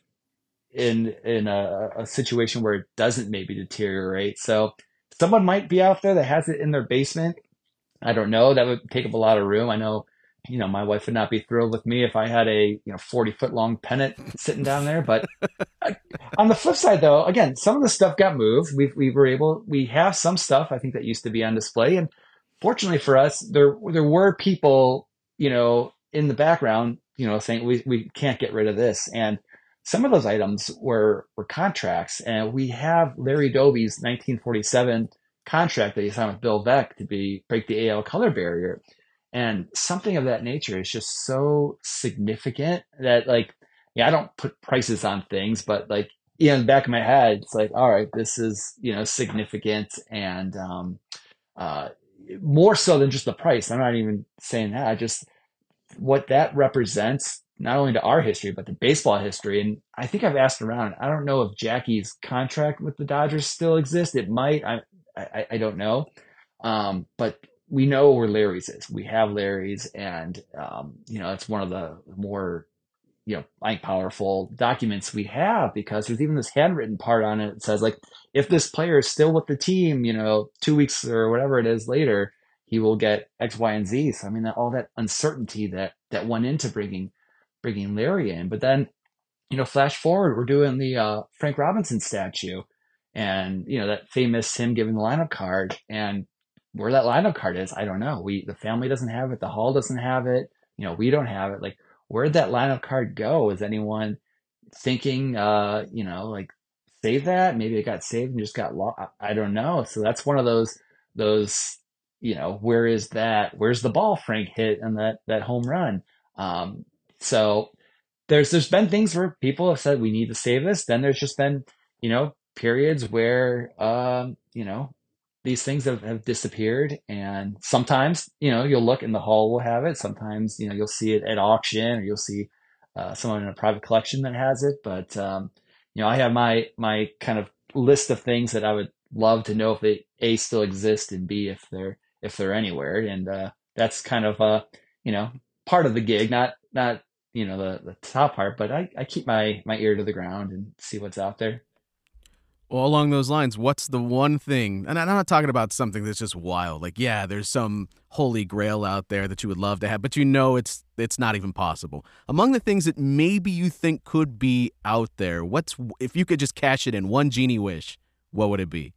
in in a, a situation where it doesn't maybe deteriorate. So someone might be out there that has it in their basement. I don't know. That would take up a lot of room. I know, you know, my wife would not be thrilled with me if I had a, you know, forty foot long pennant sitting down there. But I, on the flip side, though, again, some of the stuff got moved. We we were able, we have some stuff I think that used to be on display. And fortunately for us, there there were people, you know, in the background, you know, saying we we can't get rid of this. And some of those items were were contracts, and we have Larry Doby's nineteen forty-seven contract that he signed with Bill Veeck to be break the A L color barrier, and something of that nature is just so significant that, like, yeah, I don't put prices on things, but like, you know, in the back of my head, it's like, all right, this is, you know, significant, and um, uh, more so than just the price. I'm not even saying that. I just what that represents, not only to our history, but to baseball history. And I think I've asked around. I don't know if Jackie's contract with the Dodgers still exists. It might. I I, I don't know. Um, but we know where Larry's is. We have Larry's, and um, you know, it's one of the more, you know, like powerful documents we have, because there's even this handwritten part on it that says, like, if this player is still with the team, you know, two weeks or whatever it is later, he will get X, Y, and Z. So I mean, that, all that uncertainty that that went into bringing bringing Larry in. But then, you know, flash forward, we're doing the uh, Frank Robinson statue, and you know, that famous him giving the lineup card, and where that lineup card is, I don't know. We the family doesn't have it, the hall doesn't have it, you know, we don't have it. Like, where'd that lineup card go? Is anyone thinking, uh, you know, like, save that? Maybe it got saved and just got lost. I don't know. So that's one of those those. You know, where is that? Where's the ball Frank hit and that that home run? Um, so there's there's been things where people have said we need to save this. Then there's just been, you know, periods where um, you know, these things have, have disappeared. And sometimes, you know, you'll look and the hall will have it. Sometimes, you know, you'll see it at auction, or you'll see uh, someone in a private collection that has it. But um, you know, I have my my kind of list of things that I would love to know if they A, still exist, and B, if they're if they're anywhere. And uh, that's kind of, uh, you know, part of the gig, not, not, you know, the, the top part, but I, I keep my, my ear to the ground and see what's out there. Well, along those lines, what's the one thing, and I'm not talking about something that's just wild, like, yeah, there's some holy grail out there that you would love to have, but you know it's it's not even possible. Among the things that maybe you think could be out there, what's, if you could just cash it in, one genie wish, what would it be?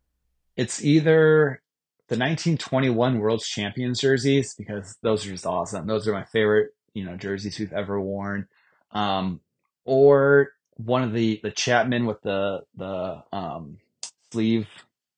It's either the nineteen twenty-one World Champions jerseys, because those are just awesome. Those are my favorite, you know, jerseys we've ever worn. Um, or one of the, the Chapman with the, the, um, sleeve,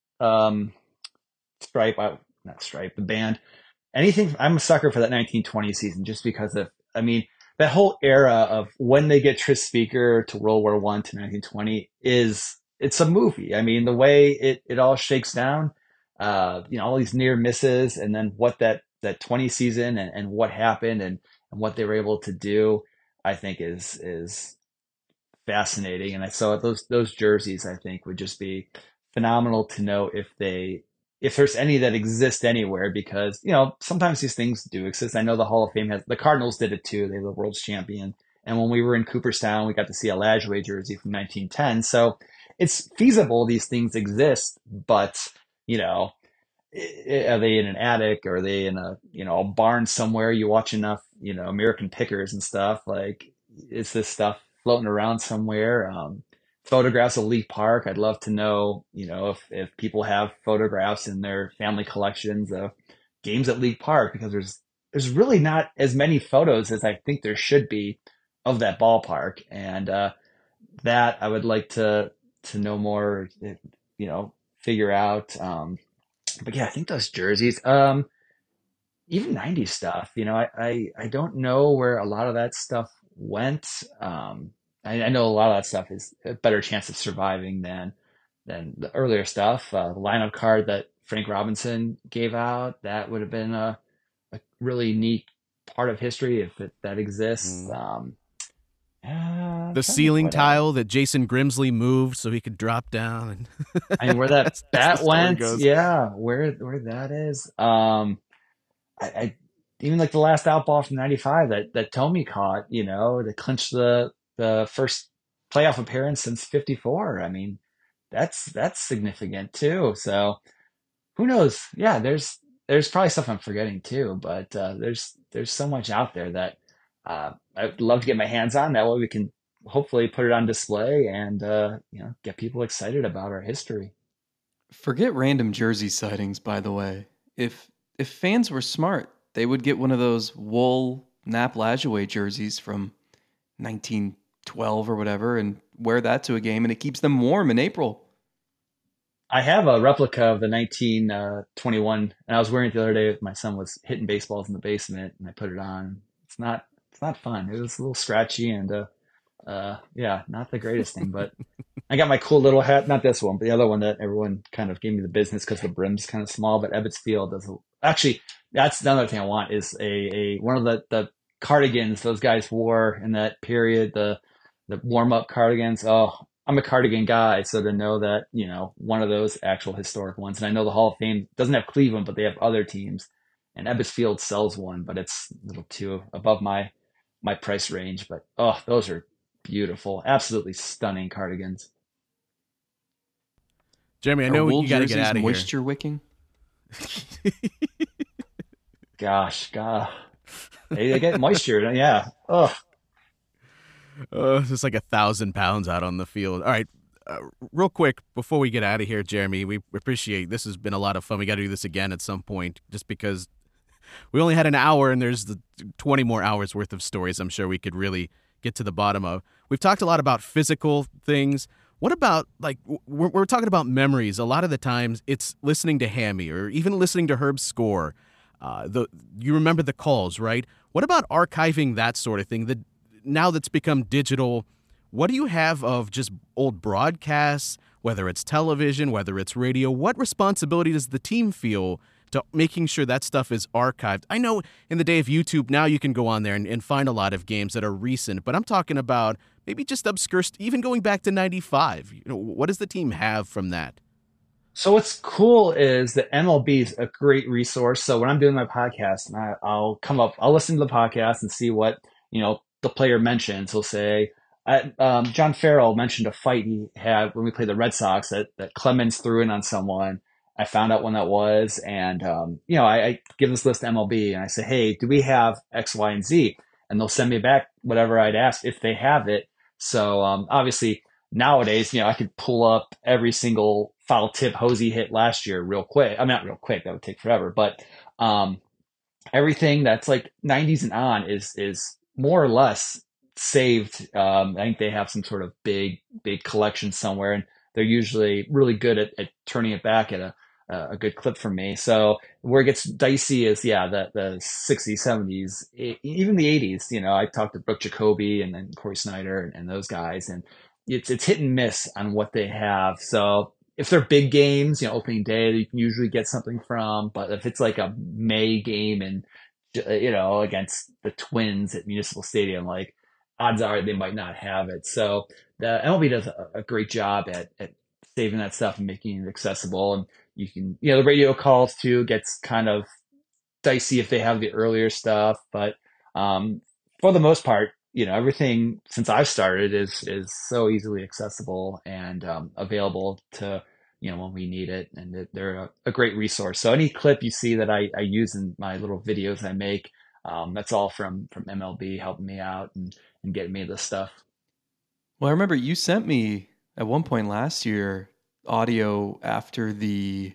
um, stripe, I, not stripe, the band, anything. I'm a sucker for that nineteen twenty season, just because of, I mean, that whole era of when they get Tris Speaker to World War One to nineteen twenty is, it's a movie. I mean, the way it, it all shakes down, uh, you know, all these near misses, and then what that, that twenty season and, and what happened and, and what they were able to do, I think is, is fascinating. And I saw those, those jerseys, I think, would just be phenomenal to know if they, if there's any that exist anywhere, because, you know, sometimes these things do exist. I know the Hall of Fame has, the Cardinals did it too. They were the world champion. And when we were in Cooperstown, we got to see a Lajoie jersey from nineteen ten. So it's feasible these things exist, but, you know, are they in an attic? Or are they in a, you know, a barn somewhere? You watch enough, you know, American Pickers and stuff. Like, is this stuff floating around somewhere? Um, photographs of League Park. I'd love to know, you know, if, if people have photographs in their family collections of games at League Park, because there's, there's really not as many photos as I think there should be of that ballpark. And, uh, that I would like to, to know more, you know, figure out. Um, but yeah, I think those jerseys, um, even nineties stuff, you know, I, I, I don't know where a lot of that stuff went. Um, I, I know a lot of that stuff is a better chance of surviving than, than the earlier stuff. Uh, the lineup card that Frank Robinson gave out, that would have been a, a really neat part of history if it, that exists. Mm. Um, Uh, the ceiling tile that Jason Grimsley moved so he could drop down. And I mean, where that that went, goes. yeah, where where that is. Um, I, I even like the last out ball from ninety-five that, that Tommy caught, you know, to clinch the, the first playoff appearance since fifty-four. I mean, that's, that's significant too. So who knows? Yeah, there's, there's probably stuff I'm forgetting too, but uh, there's, there's so much out there that uh, I'd love to get my hands on. That way we can hopefully put it on display and, uh, you know, get people excited about our history. Forget random jersey sightings, by the way. If if fans were smart, they would get one of those wool Nap Lajoie jerseys from nineteen twelve or whatever and wear that to a game, and it keeps them warm in April. I have a replica of the nineteen twenty-one, and I was wearing it the other day. My son was hitting baseballs in the basement, and I put it on. It's not it's not fun. It was a little scratchy, and uh, uh, yeah, not the greatest thing, but I got my cool little hat, not this one, but the other one that everyone kind of gave me the business because the brim's kind of small, but Ebbets Field does. A, actually, that's another thing I want is a, a one of the, the cardigans those guys wore in that period, the the warm-up cardigans. Oh, I'm a cardigan guy, so to know that, you know, one of those actual historic ones, and I know the Hall of Fame doesn't have Cleveland, but they have other teams, and Ebbets Field sells one, but it's a little too above my my price range. But oh, those are beautiful, absolutely stunning cardigans. Jeremy, I know you got to get out of here. Moisture wicking. Gosh, God, they, they get moisture. Yeah. Oh, uh, it's like a thousand pounds out on the field. All right, uh, real quick before we get out of here, Jeremy, we appreciate this has been a lot of fun. We got to do this again at some point, just because we only had an hour and there's the twenty more hours worth of stories. I'm sure we could really get to the bottom of. We've talked a lot about physical things. What about, like, we're, we're talking about memories. A lot of the times it's listening to Hammy or even listening to Herb's score. Uh, the you remember the calls, right? What about archiving that sort of thing? That now that's become digital, what do you have of just old broadcasts, whether it's television, whether it's radio? What responsibility does the team feel to making sure that stuff is archived? I know in the day of YouTube, now you can go on there and, and find a lot of games that are recent, but I'm talking about maybe just obscure, even going back to ninety-five. You know, what does the team have from that? So what's cool is that M L B is a great resource. So when I'm doing my podcast, and I, I'll come up, I'll listen to the podcast and see what, you know, the player mentions. He'll say, I, um, John Farrell mentioned a fight he had when we played the Red Sox that, that Clemens threw in on someone. I found out when that was, and um, you know, I, I give this list to M L B and I say, hey, do we have X, Y, and Z? And they'll send me back whatever I'd asked if they have it. So um, obviously nowadays, you know, I could pull up every single foul tip Hosey hit last year real quick. I mean, not real quick, that would take forever, but um, everything that's like nineties and on is is more or less saved. Um, I think they have some sort of big, big collection somewhere, and they're usually really good at, at turning it back at a a good clip for me. So where it gets dicey is, yeah, the, the sixties, seventies, even the eighties. You know, I talked to Brooke Jacoby and then Corey Snyder and, and those guys, and it's it's hit and miss on what they have. So if they're big games, you know, opening day, you can usually get something from. But if it's like a May game and, you know, against the Twins at Municipal Stadium, like, odds are they might not have it. So the M L B does a, a great job at, at saving that stuff and making it accessible. And you can, you know, the radio calls too gets kind of dicey if they have the earlier stuff, but um, for the most part, you know, everything since I've started is is so easily accessible and um, available to, you know, when we need it, and they're a, a great resource. So any clip you see that I, I use in my little videos I make, um, that's all from from M L B helping me out and and getting me this stuff. Well, I remember you sent me at one point last year audio after the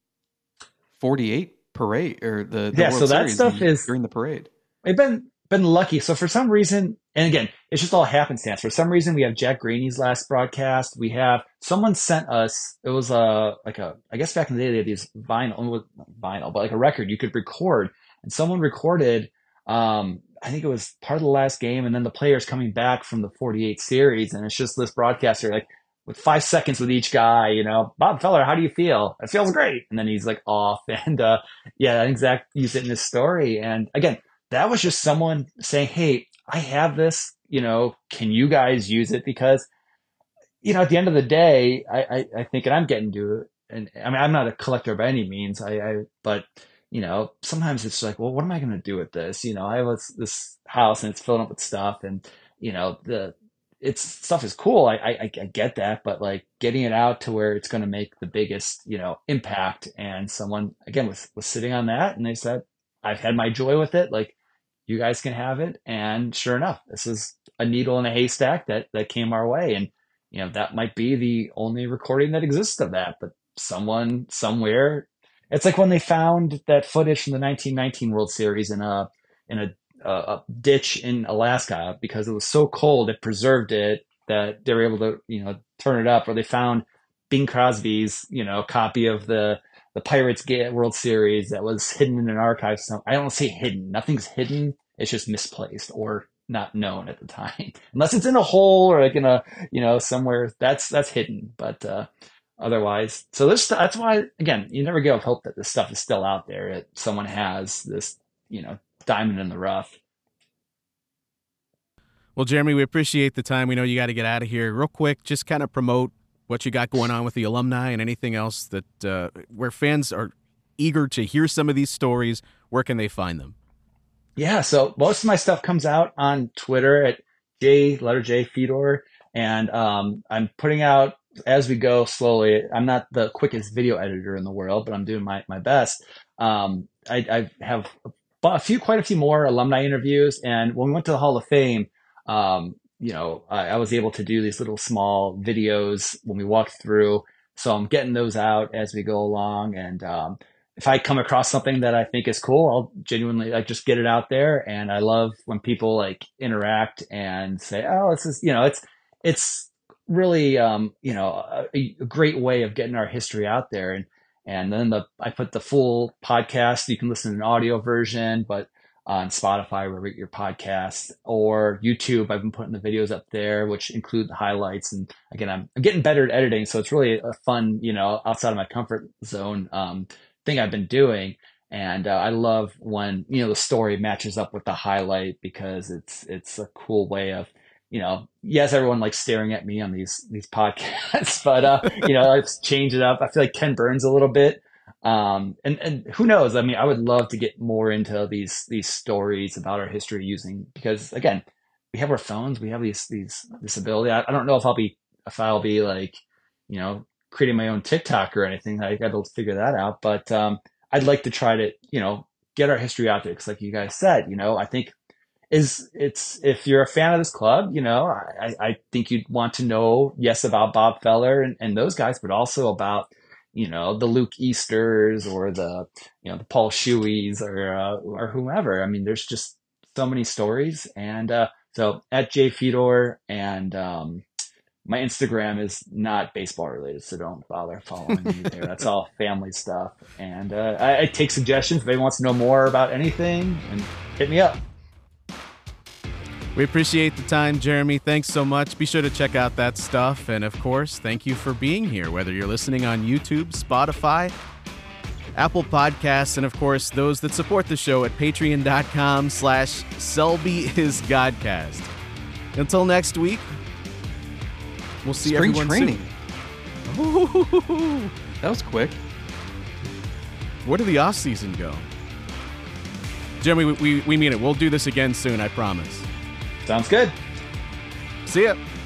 forty-eight parade or the, the yeah. World So that Series stuff is during the parade. I've been been lucky. So for some reason, and again, it's just all happenstance. For some reason, we have Jack Graney's last broadcast. We have someone sent us. It was a like a I guess back in the day they had these vinyl, vinyl, but like a record you could record, and someone recorded. Um, I think it was part of the last game, and then the players coming back from the forty-eight series, and it's just this broadcaster like with five seconds with each guy, you know, Bob Feller, how do you feel? It feels great. And then he's like off, and uh, yeah, I think Zach used it in his story. And again, that was just someone saying, hey, I have this, you know, can you guys use it? Because, you know, at the end of the day, I, I, I think, and I'm getting to it, and I mean, I'm not a collector by any means, I, I but you know, sometimes it's like, well, what am I going to do with this? You know, I have this, this house and it's filling up with stuff, and, you know, the, it's stuff is cool. I, I, I get that, but like getting it out to where it's going to make the biggest, you know, impact. And someone, again, was, was sitting on that, and they said, I've had my joy with it. Like, you guys can have it. And sure enough, this is a needle in a haystack that, that came our way. And, you know, that might be the only recording that exists of that, but someone somewhere, it's like when they found that footage from the nineteen nineteen World Series in a, in a, a ditch in Alaska, because it was so cold, it preserved it, that they were able to, you know, turn it up. Or they found Bing Crosby's, you know, copy of the, the Pirates World Series that was hidden in an archive. So I don't say hidden, nothing's hidden. It's just misplaced or not known at the time, unless it's in a hole or like in a, you know, somewhere that's, that's hidden. But, uh, otherwise, so this, that's why, again, you never give up hope that this stuff is still out there, that someone has this, you know, diamond in the rough. Well, Jeremy, we appreciate the time. We know you got to get out of here real quick. Just kind of promote what you got going on with the alumni and anything else that uh, where fans are eager to hear some of these stories. Where can they find them? Yeah, so most of my stuff comes out on Twitter at J letter J Fedor, and um, I'm putting out as we go slowly. I'm not the quickest video editor in the world, but I'm doing my my best. Um, I, I have a few, quite a few more alumni interviews, and when we went to the Hall of Fame, um, you know, I, I was able to do these little small videos when we walked through. So I'm getting those out as we go along, and um, if I come across something that I think is cool, I'll genuinely like just get it out there. And I love when people like interact and say, "Oh, this is," you know, it's it's really um, you know, a, a great way of getting our history out there. And and then the I put the full podcast. You can listen to an audio version, but on Spotify, wherever you get your podcasts, or YouTube, I've been putting the videos up there, which include the highlights. And again, I'm, I'm getting better at editing, so it's really a fun, you know, outside of my comfort zone um, thing I've been doing. And uh, I love when, you know, the story matches up with the highlight, because it's it's a cool way of, you know, yes, everyone likes staring at me on these these podcasts, but uh, you know, I've changed it up. I feel like Ken Burns a little bit. Um, and, and who knows? I mean, I would love to get more into these, these stories about our history using, because again, we have our phones, we have these, these, this ability. I, I don't know if I'll be, if I'll be like, you know, creating my own TikTok or anything. I got to figure that out, but, um, I'd like to try to, you know, get our history out there. Cause like you guys said, you know, I think is it's, if you're a fan of this club, you know, I, I think you'd want to know, yes, about Bob Feller and, and those guys, but also about, you know, the Luke Easters or the, you know, the Paul Shueys or, uh, or whomever. I mean, there's just so many stories. And, uh, so at J Fedor, and, um, my Instagram is not baseball related, so don't bother following me there. That's all family stuff. And, uh, I, I take suggestions. If anyone wants to know more about anything, and hit me up. We appreciate the time, Jeremy. Thanks so much. Be sure to check out that stuff. And of course, thank you for being here, whether you're listening on YouTube, Spotify, Apple Podcasts, and of course, those that support the show at patreon.com slash Selby is Godcast. Until next week, we'll see Spring everyone training. soon. That was quick. Where did the off season go? Jeremy, we, we, we mean it. We'll do this again soon, I promise. Sounds good. See ya.